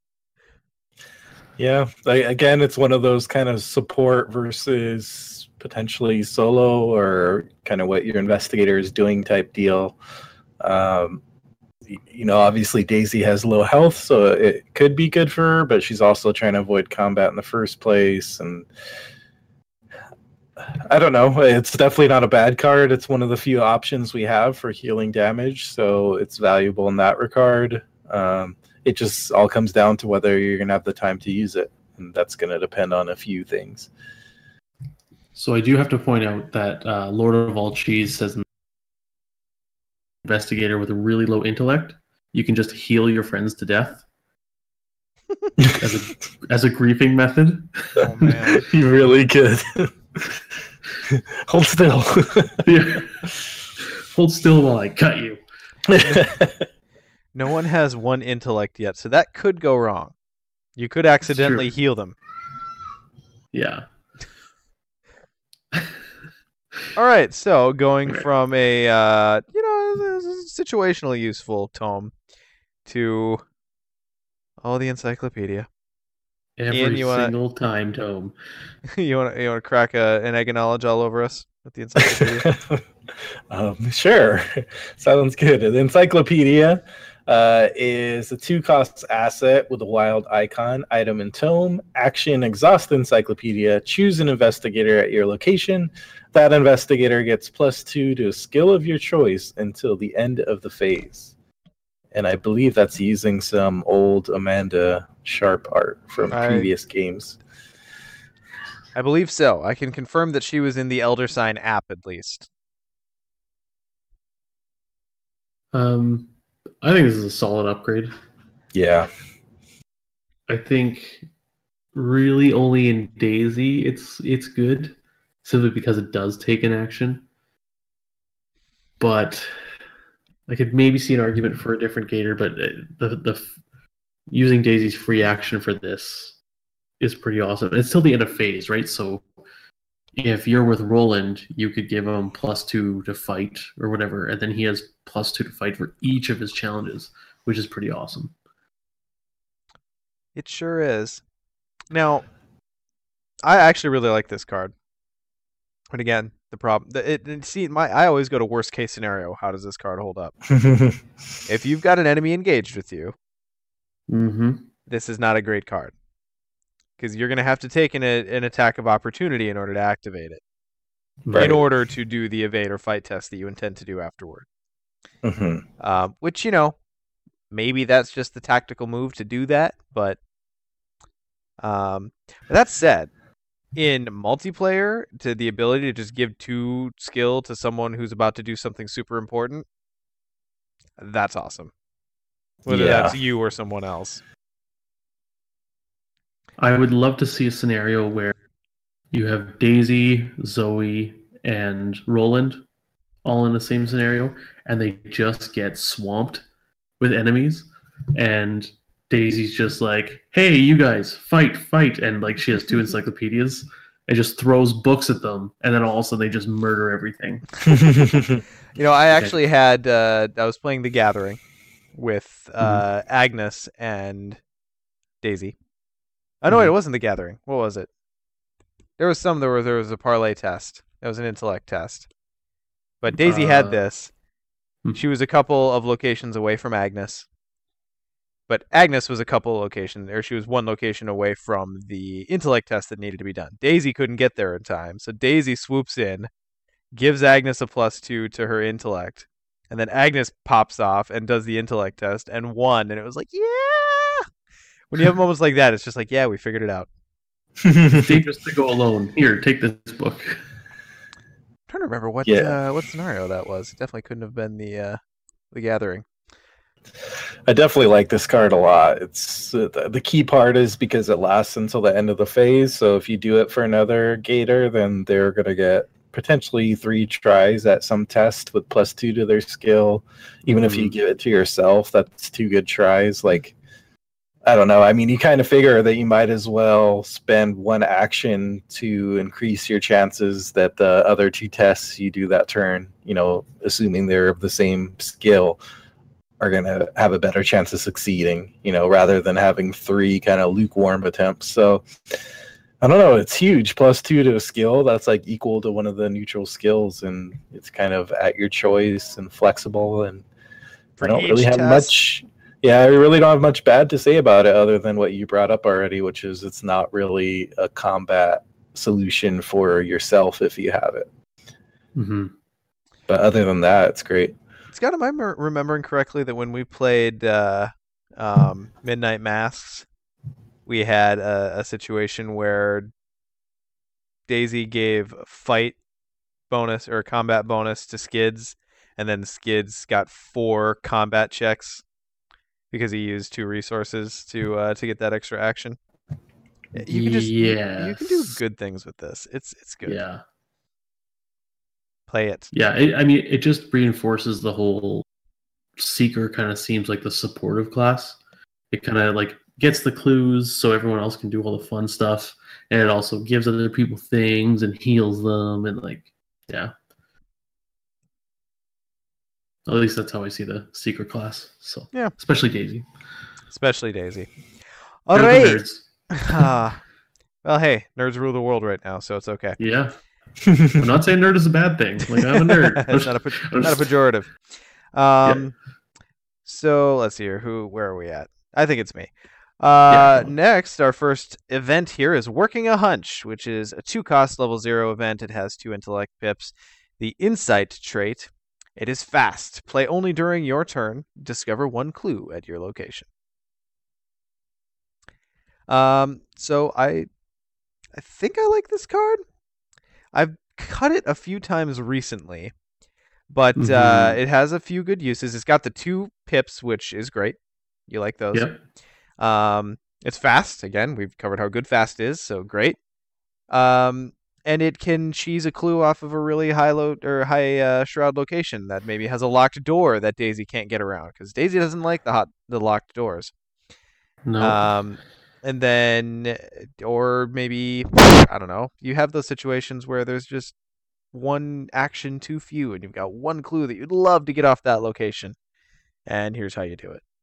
Yeah, like, again, it's one of those kind of support versus potentially solo or kind of what your investigator is doing type deal. Um, y- you know, obviously Daisy has low health, so it could be good for her, but she's also trying to avoid combat in the first place. And I don't know. It's definitely not a bad card. It's one of the few options we have for healing damage, so it's valuable in that regard. Um, it just all comes down to whether you're going to have the time to use it, and that's going to depend on a few things. So I do have to point out that uh, Lord of All Cheese says investigator with a really low intellect, you can just heal your friends to death as a as a griefing method. Oh man. You're really good. Hold still. Yeah. Hold still while I cut you. No one has one intellect yet, so that could go wrong. You could accidentally true. heal them. Yeah. All right, so going Right. from a uh, you know situationally useful tome to oh the encyclopedia. Every Ian, you wanna- single time tome. you want to you want to crack a, an egg and knowledge all over us with the encyclopedia? um, sure. Sounds good. The encyclopedia uh, is a two-cost asset with a wild icon, item, and tome. Action: exhaust the encyclopedia. Choose an investigator at your location. That investigator gets plus two to a skill of your choice until the end of the phase. And I believe that's using some old Amanda Sharp art from I- previous games. I believe so. I can confirm that she was in the Elder Sign app at least. Um, I think this is a solid upgrade. Yeah. I think really only in Daisy it's it's good simply because it does take an action. But I could maybe see an argument for a different Gator, but uh, the the using Daisy's free action for this is pretty awesome. It's till the end of phase, right? So if you're with Roland, you could give him plus two to fight or whatever, and then he has plus two to fight for each of his challenges, which is pretty awesome. It sure is. Now, I actually really like this card. But again, the problem, it, it see, my I always go to worst case scenario. How does this card hold up? If you've got an enemy engaged with you, mm-hmm. this is not a great card. Because you're going to have to take an, an attack of opportunity in order to activate it. Right. In order to do the evade or fight test that you intend to do afterward. Mm-hmm. Um, which, you know, maybe that's just the tactical move to do that. But um, that said, in multiplayer, to the ability to just give two skill to someone who's about to do something super important, that's awesome. Whether Yeah. that's you or someone else. I would love to see a scenario where you have Daisy, Zoe, and Roland all in the same scenario, and they just get swamped with enemies, and Daisy's just like, hey, you guys, fight, fight, and like she has two encyclopedias and just throws books at them, and then all of a sudden they just murder everything. You know, I actually had, uh, I was playing The Gathering with uh, mm-hmm. Agnes and Daisy. Oh, no, wait, it wasn't The Gathering. What was it? There was some, there was, there was a parlay test. That was an intellect test. But Daisy uh, had this. She was a couple of locations away from Agnes. But Agnes was a couple of locations, or she was one location away from the intellect test that needed to be done. Daisy couldn't get there in time. So Daisy swoops in, gives Agnes a plus two to her intellect. And then Agnes pops off and does the intellect test and won. And it was like, yeah! When you have moments like that, it's just like, yeah, we figured it out. It's dangerous to go alone. Here, take this book. I'm trying to remember what yeah. uh, what scenario that was. It definitely couldn't have been the uh, the Gathering. I definitely like this card a lot. It's uh, the key part is because it lasts until the end of the phase. So if you do it for another Gator, then they're gonna get potentially three tries at some test with plus two to their skill. Even mm-hmm. if you give it to yourself, that's two good tries. Like, I don't know. I mean, you kind of figure that you might as well spend one action to increase your chances that the other two tests you do that turn, you know, assuming they're of the same skill, are going to have a better chance of succeeding, you know, rather than having three kind of lukewarm attempts. So, I don't know. It's huge. Plus two to a skill. That's like equal to one of the neutral skills. And it's kind of at your choice and flexible. And For I don't really have test. much... Yeah, I really don't have much bad to say about it other than what you brought up already, which is it's not really a combat solution for yourself if you have it. Mm-hmm. But other than that, it's great. Scott, am I m- remembering correctly that when we played uh, um, Midnight Masks, we had a, a situation where Daisy gave fight bonus or combat bonus to Skids, and then Skids got four combat checks because he used two resources to uh, to get that extra action. You can just yes. you can do good things with this. It's it's good. Yeah. Play it. Yeah, it, I mean, it just reinforces the whole Seeker kind of seems like the supportive class. It kind of like gets the clues so everyone else can do all the fun stuff, and it also gives other people things and heals them, and like, yeah. At least that's how I see the Seeker class. So yeah, especially Daisy. Especially Daisy. All right. uh, well, hey, nerds rule the world right now, so it's okay. Yeah. I'm not saying nerd is a bad thing. Like, I'm a nerd. It's not a, not a pejorative. Um, yeah. So let's see here. Who? Where are we at? I think it's me. Uh, yeah, next, our first event here is Working a Hunch, which is a two-cost level zero event. It has two intellect pips. The Insight trait. It is fast. Play only during your turn. Discover one clue at your location. Um, so I, I think I like this card. I've cut it a few times recently, but mm-hmm. uh, it has a few good uses. It's got the two pips, which is great. You like those? Yep. Um, it's fast. Again, we've covered how good fast is, so great. Um. And it can cheese a clue off of a really high lo- or high uh, shroud location that maybe has a locked door that Daisy can't get around because Daisy doesn't like the hot the locked doors. No. Um, and then, or maybe, I don't know, you have those situations where there's just one action too few and you've got one clue that you'd love to get off that location. And here's how you do it.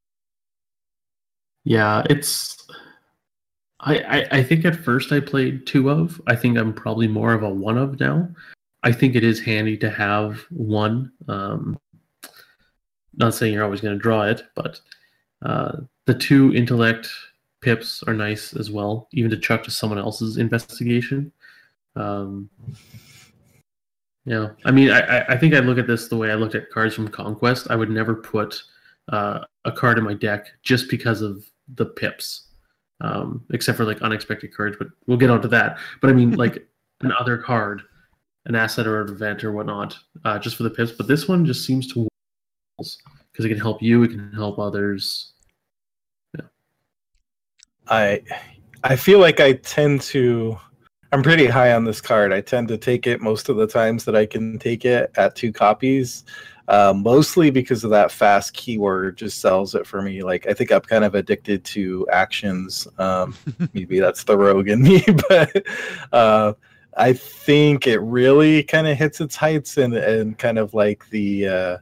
Yeah, it's. I, I, I think at first I played two of. I think I'm probably more of a one of now. I think it is handy to have one. Um, not saying you're always going to draw it, but uh, the two intellect pips are nice as well, even to chuck to someone else's investigation. Um, yeah, I mean, I, I think I look at this the way I looked at cards from Conquest. I would never put uh, a card in my deck just because of the pips, um, except for like unexpected cards. But we'll get onto that. But I mean, like an other card, an asset or an event or whatnot, uh, just for the pips. But this one just seems to because it can help you, it can help others. Yeah. I I feel like I tend to. I'm pretty high on this card. I tend to take it most of the times that I can take it at two copies, uh, mostly because of that fast keyword just sells it for me. Like, I think I'm kind of addicted to actions. Um, maybe that's the rogue in me, but uh, I think it really kind of hits its heights and, and kind of like the... Uh,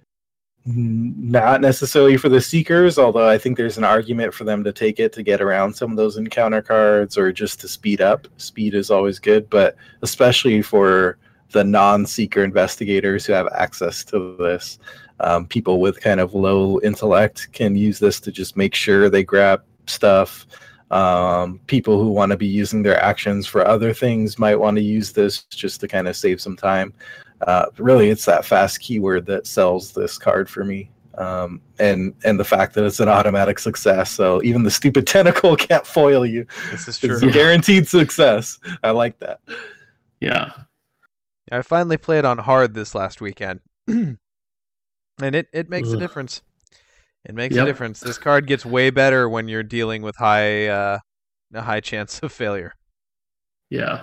not necessarily for the seekers, although I think there's an argument for them to take it to get around some of those encounter cards or just to speed up. Speed is always good, but especially for the non-seeker investigators who have access to this. Um, people with kind of low intellect can use this to just make sure they grab stuff. Um, people who want to be using their actions for other things might want to use this just to kind of save some time. Uh, really, it's that fast keyword that sells this card for me, um, and and the fact that it's an automatic success. So even the stupid tentacle can't foil you. This is true. It's a guaranteed success. I like that. Yeah. I finally played on hard this last weekend, and it, it makes Ugh. a difference. It makes Yep. a difference. This card gets way better when you're dealing with high uh, a high chance of failure. Yeah.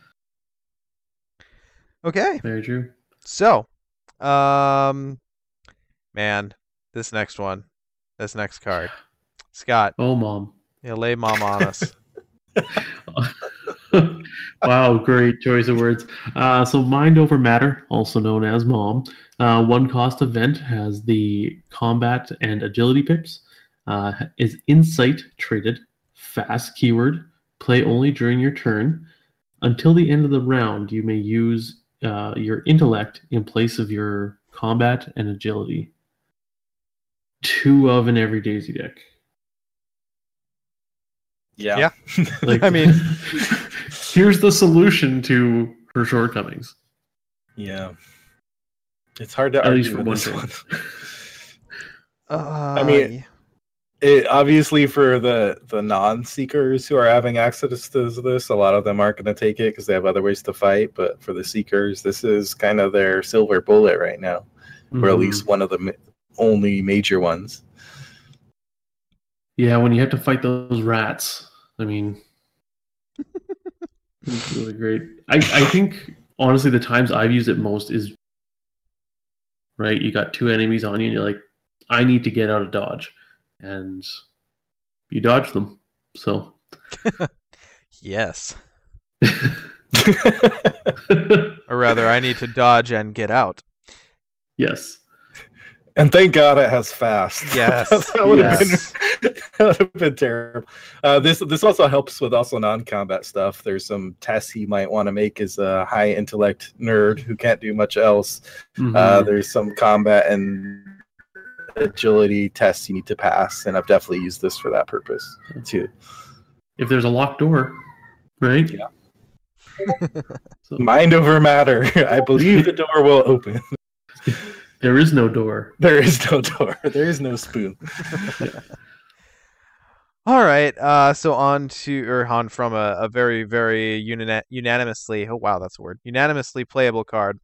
Okay. Very true. So, um, man, this next one, this next card, Scott, Oh, mom. you lay mom on us. Wow, great choice of words. Uh, so, Mind Over Matter, also known as Mom, uh, one cost event has the combat and agility pips. Uh, is insight traded, fast keyword, play only during your turn. Until the end of the round, you may use uh, your intellect in place of your combat and agility. Two of in every Daisy deck. Yeah. Yeah. Like, I mean, here's the solution to her shortcomings. Yeah. It's hard to At argue least for with one this thing. uh, I mean, it, obviously for the, the non-seekers who are having access to this, a lot of them aren't going to take it because they have other ways to fight. But for the seekers, this is kind of their silver bullet right now, or at Mhm. least one of the ma- only major ones. Yeah, when you have to fight those rats, I mean, it's really great. I, I think, honestly, the times I've used it most is, right, you got two enemies on you, and you're like, I need to get out of dodge. And you dodge them. So. yes. Or rather, I need to dodge and get out. Yes. And thank God it has fast. Yes. that would have Yes. been that would have been terrible. Uh, this this also helps with also non-combat stuff. There's some tests he might want to make as a high intellect nerd who can't do much else. Mhm. Uh, there's some combat and agility tests you need to pass, and I've definitely used this for that purpose too. If there's a locked door, right? Yeah. So, Mind over matter. I believe the door will open. there is no door. There is no door. There is no spoon. All right. Uh, so on to or on from a, a very very uni- unanimously. Oh wow, that's a word. Unanimously playable card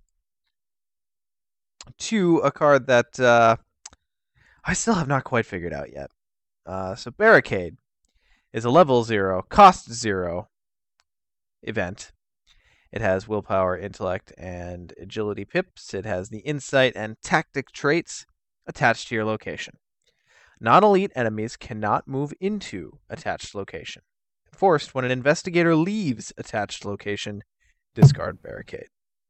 to a card that uh, I still have not quite figured out yet. Uh, so Barricade is a level zero, cost zero event. It has willpower, intellect, and agility pips. It has the insight and tactic traits attached to your location. Non-elite enemies cannot move into attached location. Enforced, when an investigator leaves attached location, discard barricade.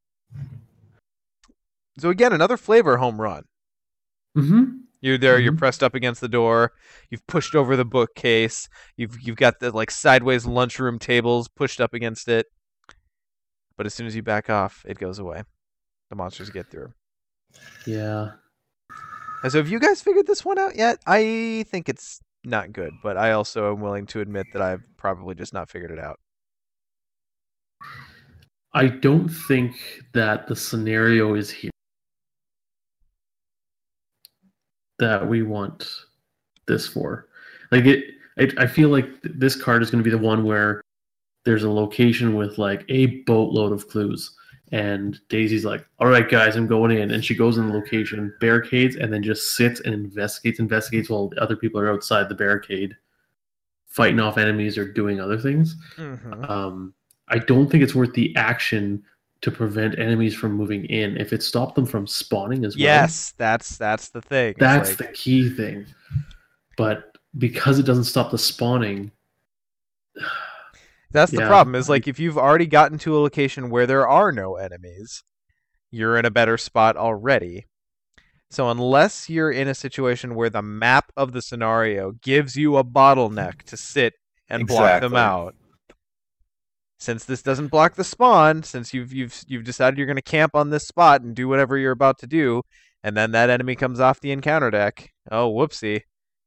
So again, another flavor home run. Mm-hmm. You're there, Mhm. you're pressed up against the door, you've pushed over the bookcase, you've you've got the like sideways lunchroom tables pushed up against it. But as soon as you back off, it goes away. The monsters get through. Yeah. And so have you guys figured this one out yet? I think it's not good, but I also am willing to admit that I've probably just not figured it out. I don't think that the scenario is here that we want this for. Like it, it I feel like th- this card is going to be the one where there's a location with like a boatload of clues, and Daisy's like, "All right, guys, I'm going in," and she goes in the location, barricades, and then just sits and investigates, investigates while the other people are outside the barricade, fighting off enemies or doing other things. Mm-hmm. Um, I don't think it's worth the action to prevent enemies from moving in. If it stopped them from spawning as well, Yes, that's that's the thing. It's that's like, the key thing. But because it doesn't stop the spawning, that's the yeah. problem. Is like if you've already gotten to a location where there are no enemies, you're in a better spot already. So unless you're in a situation where the map of the scenario gives you a bottleneck to sit and block them Exactly. out, since this doesn't block the spawn, since you've you've you've decided you're going to camp on this spot and do whatever you're about to do, and then that enemy comes off the encounter deck. Oh, whoopsie.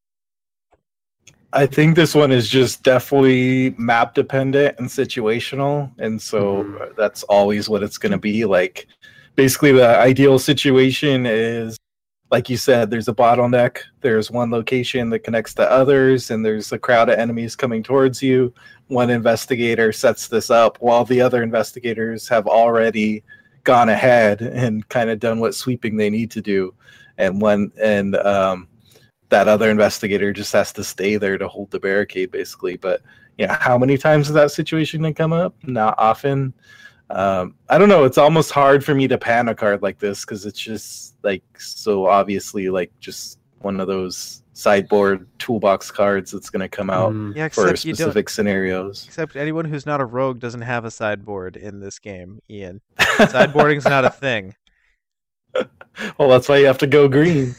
I think this one is just definitely map dependent and situational, and so Mhm. that's always what it's going to be. Like, basically, the ideal situation is, like you said, there's a bottleneck. There's one location that connects to others, and there's a crowd of enemies coming towards you. One investigator sets this up while the other investigators have already gone ahead and kind of done what sweeping they need to do, and when and um. that other investigator just has to stay there to hold the barricade, basically. But yeah, how many times is that situation going to come up? Not often. Um, I don't know. It's almost hard for me to pan a card like this because it's just like so obviously like just one of those sideboard toolbox cards that's going to come out Mm, Yeah, for except you don't. specific scenarios. Except anyone who's not a rogue doesn't have a sideboard in this game, Ian. Sideboarding's not a thing. Well, that's why you have to go green.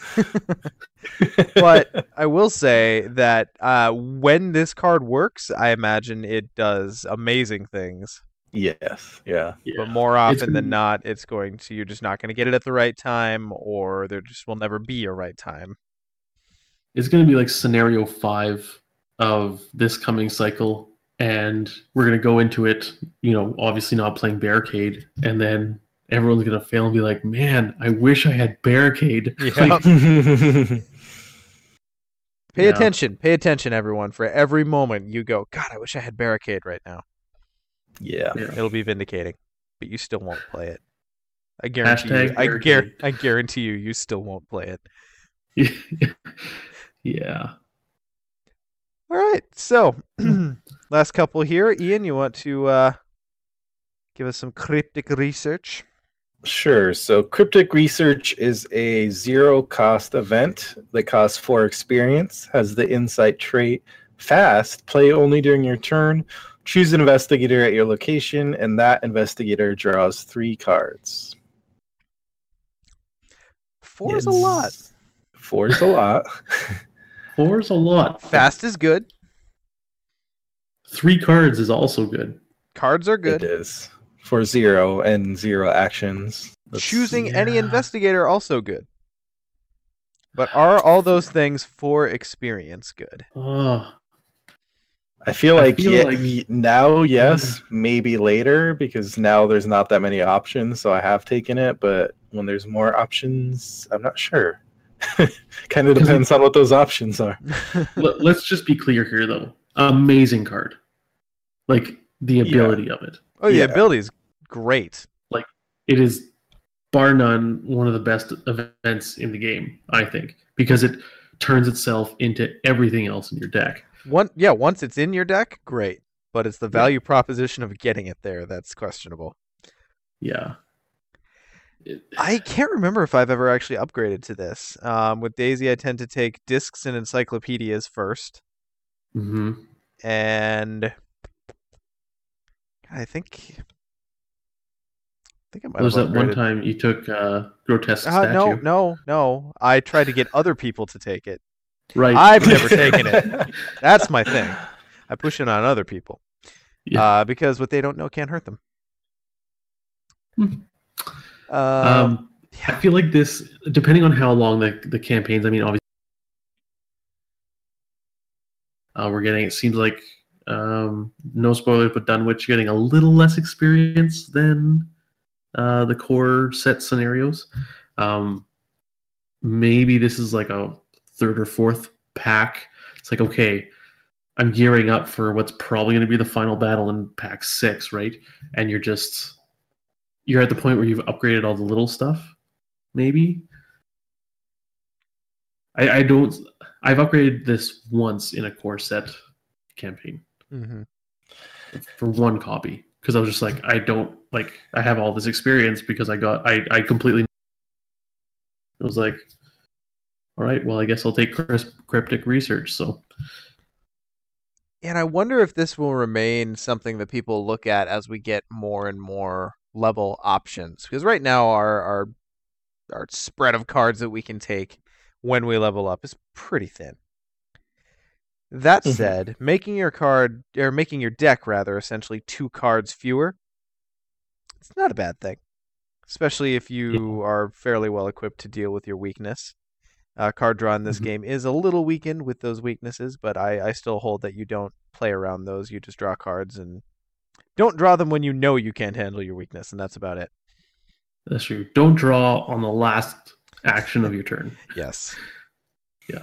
But I will say that uh, when this card works, I imagine it does amazing things. yes, yeah. yeah. But more It's often than gonna- not, it's going to you're just not going to get it at the right time, or there just will never be a right time. It's going to be like scenario five of this coming cycle, and we're going to go into it, you know, obviously not playing barricade, and then everyone's going to fail and be like, man, I wish I had barricade. Yeah. Like, Pay Yeah. attention, pay attention, everyone. For every moment you go, God, I wish I had barricade right now. yeah. yeah. It'll be vindicating, but you still won't play it. I guarantee Hashtag you. I, gar- barricade. I guarantee you, you still won't play it. yeah. All right, so last couple here. Ian, you want to uh, give us some cryptic research? Sure. So Cryptic Research is a zero cost event that costs four experience, has the insight trait fast, play only during your turn, choose an investigator at your location, and that investigator draws three cards. Four is a lot. It's- Four is a lot. Four's a lot. Fast is good. Three cards is also good. Cards are It good. is. For zero and zero actions. That's- Choosing any yeah. investigator also good. But are all those things for experience good? Oh, I feel I like, feel yeah, like- y- now, yes, maybe later, because now there's not that many options, so I have taken it, but when there's more options, I'm not sure. Kind of Because depends on what those options are. Let, let's just be clear here, though. Amazing card. Like, the ability of it. Oh, the Yeah. ability's great. It is, bar none, one of the best events in the game, I think, because it turns itself into everything else in your deck. One, yeah, once it's in your deck, great. But it's the value proposition of getting it there that's questionable. Yeah. I can't remember if I've ever actually upgraded to this. Um, with Daisy, I tend to take discs and encyclopedias first, hmm and I think I think I might There was have that one upgraded. time you took uh, grotesque Uh, no, statue. no, no. I tried to get other people to take it. Right. I've never taken it. That's my thing. I push it on other people. Yeah. Uh, because what they don't know can't hurt them. Hmm. Um, Um, I feel like this, depending on how long the the campaigns. I mean, obviously, uh, we're getting. It seems like um, no spoilers, but Dunwich getting a little less experience than uh, the core set scenarios. Um, maybe this is like a third or fourth pack. It's like, okay, I'm gearing up for what's probably going to be the final battle in pack six, right? And you're just you're at the point where you've upgraded all the little stuff. Maybe I, I don't. I've upgraded this once in a core set campaign mhm. for one copy because I was just like, I don't like. I have all this experience because I got. I I completely. It was like, all right, well, I guess I'll take cryptic research. So. And I wonder if this will remain something that people look at as we get more and more level options. Because right now our our our spread of cards that we can take when we level up is pretty thin. That Mhm. said, making your card or making your deck rather essentially two cards fewer, it's not a bad thing. Especially if you are fairly well equipped to deal with your weakness. Uh, card draw in this Mhm. game is a little weakened with those weaknesses, but I, I still hold that you don't play around those. You just draw cards and don't draw them when you know you can't handle your weakness, and that's about it. That's true. Don't draw on the last action of your turn. Yes. Yeah.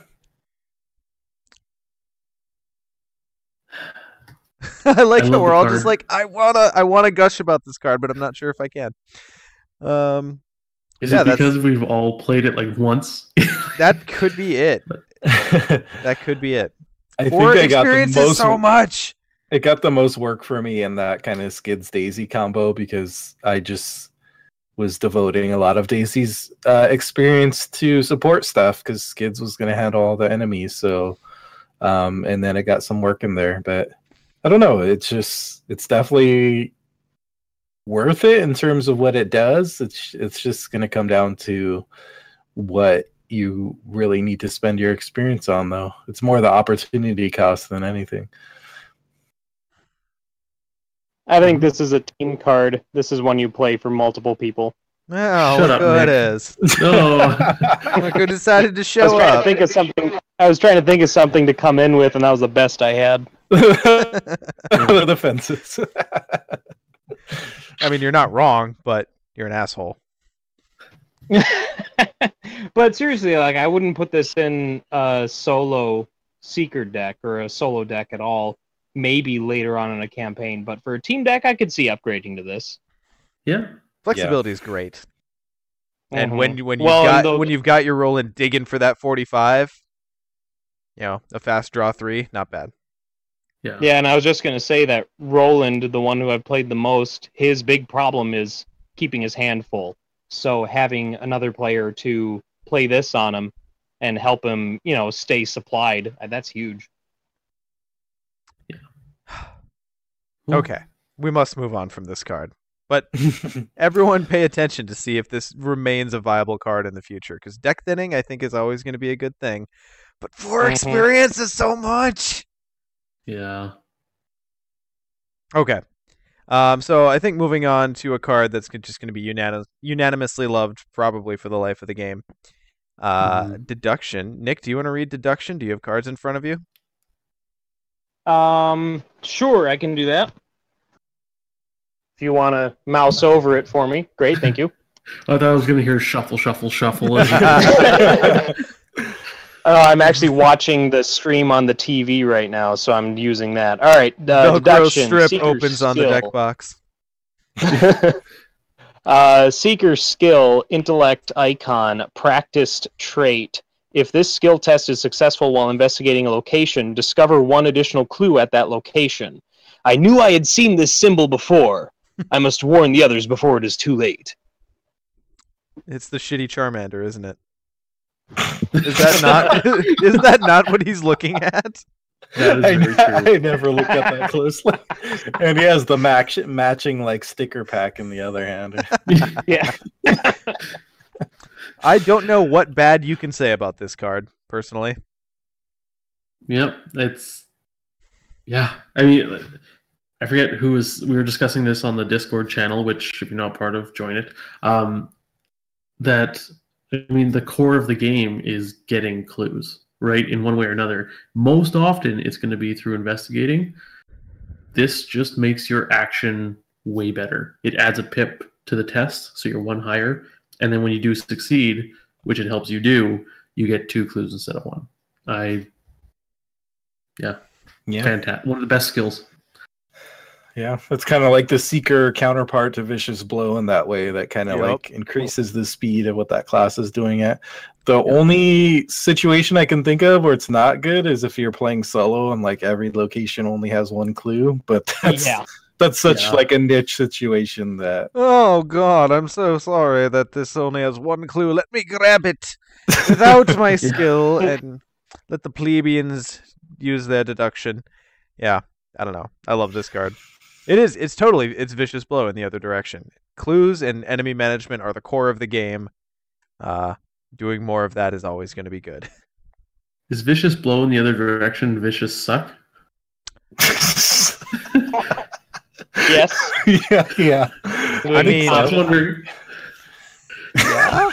I like I how love we're the all card. just like, I wanna I wanna gush about this card, but I'm not sure if I can. Um Is Yeah, it that's- because we've all played it like once? that could be it. I That could be it. think Or I got the experiences most. so much. It got the most work for me in that kind of Skids Daisy combo because I just was devoting a lot of Daisy's uh, experience to support stuff because Skids was going to handle all the enemies. So, um, and then it got some work in there, but I don't know. It's just it's definitely worth it in terms of what it does. It's it's just going to come down to what you really need to spend your experience on, though. It's more the opportunity cost than anything. I think this is a team card. This is one you play for multiple people. Oh, Shut look up, who it Nick. is. No. Look who decided to I was show trying to up. think of something. I was trying to think of something to come in with, and that was the best I had. The defenses. I mean, you're not wrong, but you're an asshole. But seriously, like I wouldn't put this in a solo seeker deck or a solo deck at all. Maybe later on in a campaign, but for a team deck, I could see upgrading to this. Yeah. Flexibility is great. And Mhm. when you when you've Well, got and though- when you've got your Roland digging for that forty-five, you know, a fast draw three, not bad. Yeah. Yeah, and I was just gonna say that Roland, the one who I've played the most, his big problem is keeping his hand full. So having another player to play this on him and help him, you know, stay supplied, uh, that's huge. Okay, we must move on from this card. But everyone pay attention to see if this remains a viable card in the future, because deck thinning, I think, is always going to be a good thing. But four Mhm. experience is so much. Yeah. Okay. Um, so I think moving on to a card that's g- just going to be unanim- unanimously loved, probably for the life of the game. Uh, Mhm. Deduction. Nick, do you want to read Deduction? Do you have cards in front of you? Um, sure, I can do that. If you want to mouse over it for me, great, thank you. I thought I was going to hear shuffle, shuffle, shuffle. Oh, I'm actually watching the stream on the T V right now, so I'm using that. All right, uh, Velcro deduction. strip Seeker opens on the skill. deck box. uh, Seeker skill, intellect icon, practiced trait. If this skill test is successful while investigating a location, discover one additional clue at that location. I knew I had seen this symbol before. I must warn the others before it is too late. It's the shitty Charmander, isn't it? Is that not? Is that not what he's looking at? That is I, very true. I never looked at that closely. And he has the match, matching like sticker pack in the other hand. Yeah. I don't know what bad you can say about this card, personally. Yep, it's yeah. I mean, I forget who was. We were discussing this on the Discord channel, which if you're not part of, join it. Um, that I mean, the core of the game is getting clues, right? In one way or another. Most often, it's going to be through investigating. This just makes your action way better. It adds a pip to the test, so you're one higher. And then when you do succeed, which it helps you do, you get two clues instead of one. I, yeah, Yeah. fantastic. One of the best skills. Yeah, it's kind of like the Seeker counterpart to Vicious Blow in that way. That kind of Yep. like increases the speed of what that class is doing at. The only situation I can think of where it's not good is if you're playing solo and like every location only has one clue. But that's Yeah. that's such Yeah. like a niche situation that Oh God, I'm so sorry that this only has one clue. Let me grab it without my skill and let the plebeians use their deduction. Yeah, I don't know. I love this card. It is. It's totally. It's Vicious Blow in the other direction. Clues and enemy management are the core of the game. Uh, doing more of that is always going to be good. Is Vicious Blow in the other direction Vicious Suck? Yes. yeah, yeah. I mean, I was wondering. Yeah.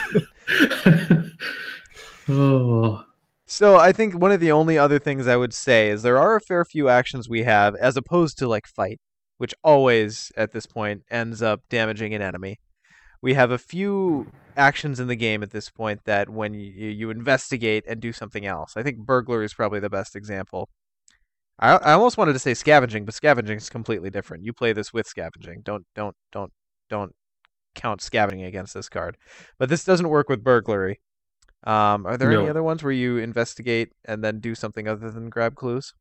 Oh. So I think one of the only other things I would say is there are a fair few actions we have as opposed to like fight, which always at this point ends up damaging an enemy. We have a few actions in the game at this point that when you, you investigate and do something else. I think burglary is probably the best example. I, I almost wanted to say scavenging, but scavenging is completely different. You play this with scavenging. Don't don't don't don't count scavenging against this card. But this doesn't work with burglary. Um, are there any No. other ones where you investigate and then do something other than grab clues?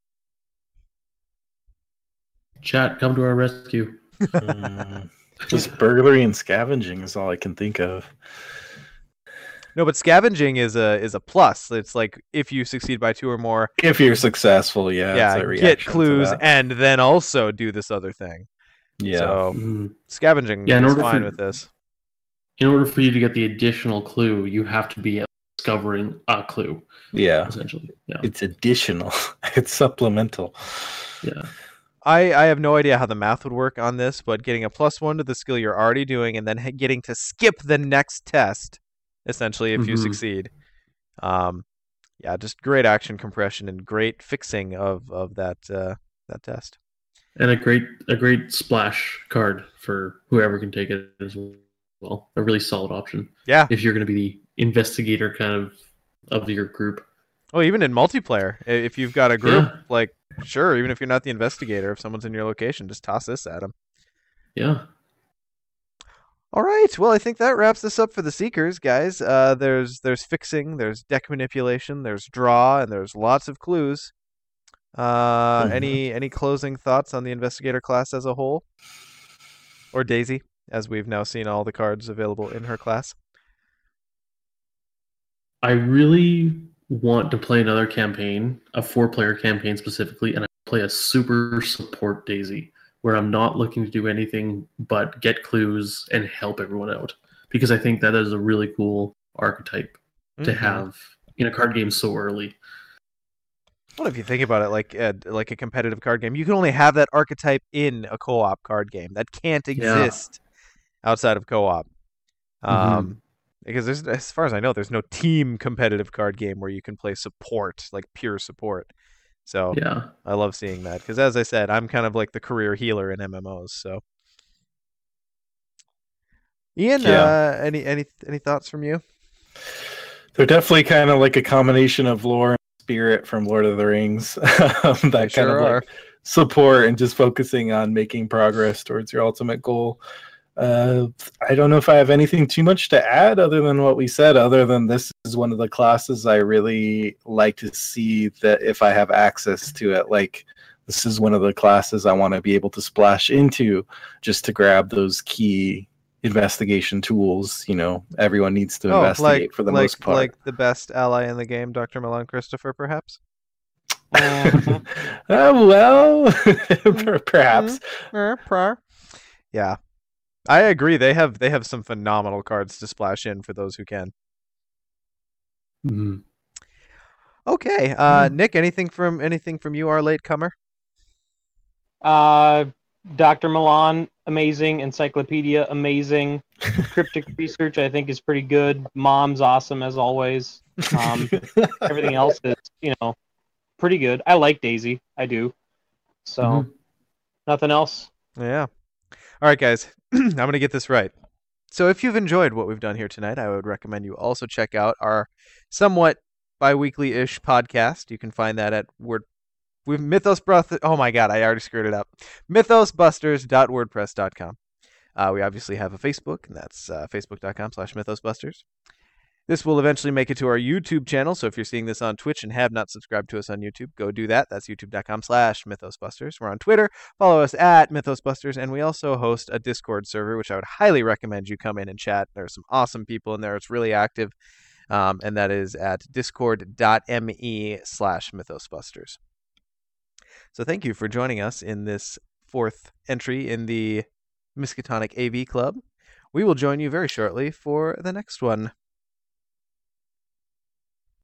Chat, come to our rescue. Mm, just burglary and scavenging is all I can think of. No, but scavenging is a is a plus. It's like if you succeed by two or more, If you're successful, yeah. it's yeah, a get reaction to clues that. and then also do this other thing. Yeah. So Mm. scavenging Yeah, in is order fine for- with this. In order for you to get the additional clue, you have to be discovering a clue, yeah. essentially. Yeah. It's additional. It's supplemental. Yeah. I, I have no idea how the math would work on this, but getting a plus one to the skill you're already doing and then h- getting to skip the next test, essentially, if you Mhm. succeed. Um, yeah, just great action compression and great fixing of, of that uh, that test. And a great a great splash card for whoever can take it as well. A really solid option. Yeah. If you're going to be the investigator kind of of your group. Oh, even in multiplayer, i- if you've got a group, Yeah. like, sure, even if you're not the investigator, if someone's in your location, just toss this at them. Yeah. All right. Well, I think that wraps this up for the Seekers, guys. Uh, there's there's fixing, there's deck manipulation, there's draw, and there's lots of clues. Uh, Mhm. Any any closing thoughts on the investigator class as a whole, or Daisy, as we've now seen all the cards available in her class? I really want to play another campaign, a four-player campaign specifically, and I play a super support Daisy, where I'm not looking to do anything but get clues and help everyone out. Because I think that is a really cool archetype to Mhm. have in a card game so early. Well, if you think about it, like uh, like a competitive card game, you can only have that archetype in a co-op card game. That can't exist outside of co-op. Um, because there's, as far as I know, there's no team competitive card game where you can play support, like pure support. So Yeah. I love seeing that because, as I said, I'm kind of like the career healer in M M Os. So, Ian, Yeah. uh, any any any thoughts from you? They're definitely kind of like a combination of lore and spirit from Lord of the Rings. um, that They kind sure of are. like support and just focusing on making progress towards your ultimate goal. Uh, I don't know if I have anything too much to add other than what we said, other than this is one of the classes I really like to see that if I have access to it, like this is one of the classes I want to be able to splash into just to grab those key investigation tools. You know, everyone needs to Oh, investigate like for the like most part. like the best ally in the game, Doctor Milan Christopher, perhaps. Mhm. Oh well, per- perhaps. Er, per. Yeah, I agree. They have they have some phenomenal cards to splash in for those who can. Mhm. Okay, uh, Nick, anything from anything from you, our latecomer? Uh, Doctor Milan, amazing. Encyclopedia, amazing. Cryptic research, I think, is pretty good. Mom's awesome as always. Um, everything else is, you know, pretty good. I like Daisy. I do. So, Mhm. nothing else. Yeah. All right, guys. I'm going to get this right. So if you've enjoyed what we've done here tonight, I would recommend you also check out our somewhat bi-weekly-ish podcast. You can find that at Word with Mythos Broth. Oh my god, I already screwed it up. mythos busters dot wordpress dot com. Uh, we obviously have a Facebook, and that's uh, facebook.com slash mythosbusters. This will eventually make it to our YouTube channel, so if you're seeing this on Twitch and have not subscribed to us on YouTube, go do that. That's youtube.com slash mythosbusters. We're on Twitter. Follow us at mythosbusters, and we also host a Discord server, which I would highly recommend you come in and chat. There are some awesome people in there. It's really active, um, and that is at discord.me slash mythosbusters. So thank you for joining us in this fourth entry in the Miskatonic A V Club. We will join you very shortly for the next one.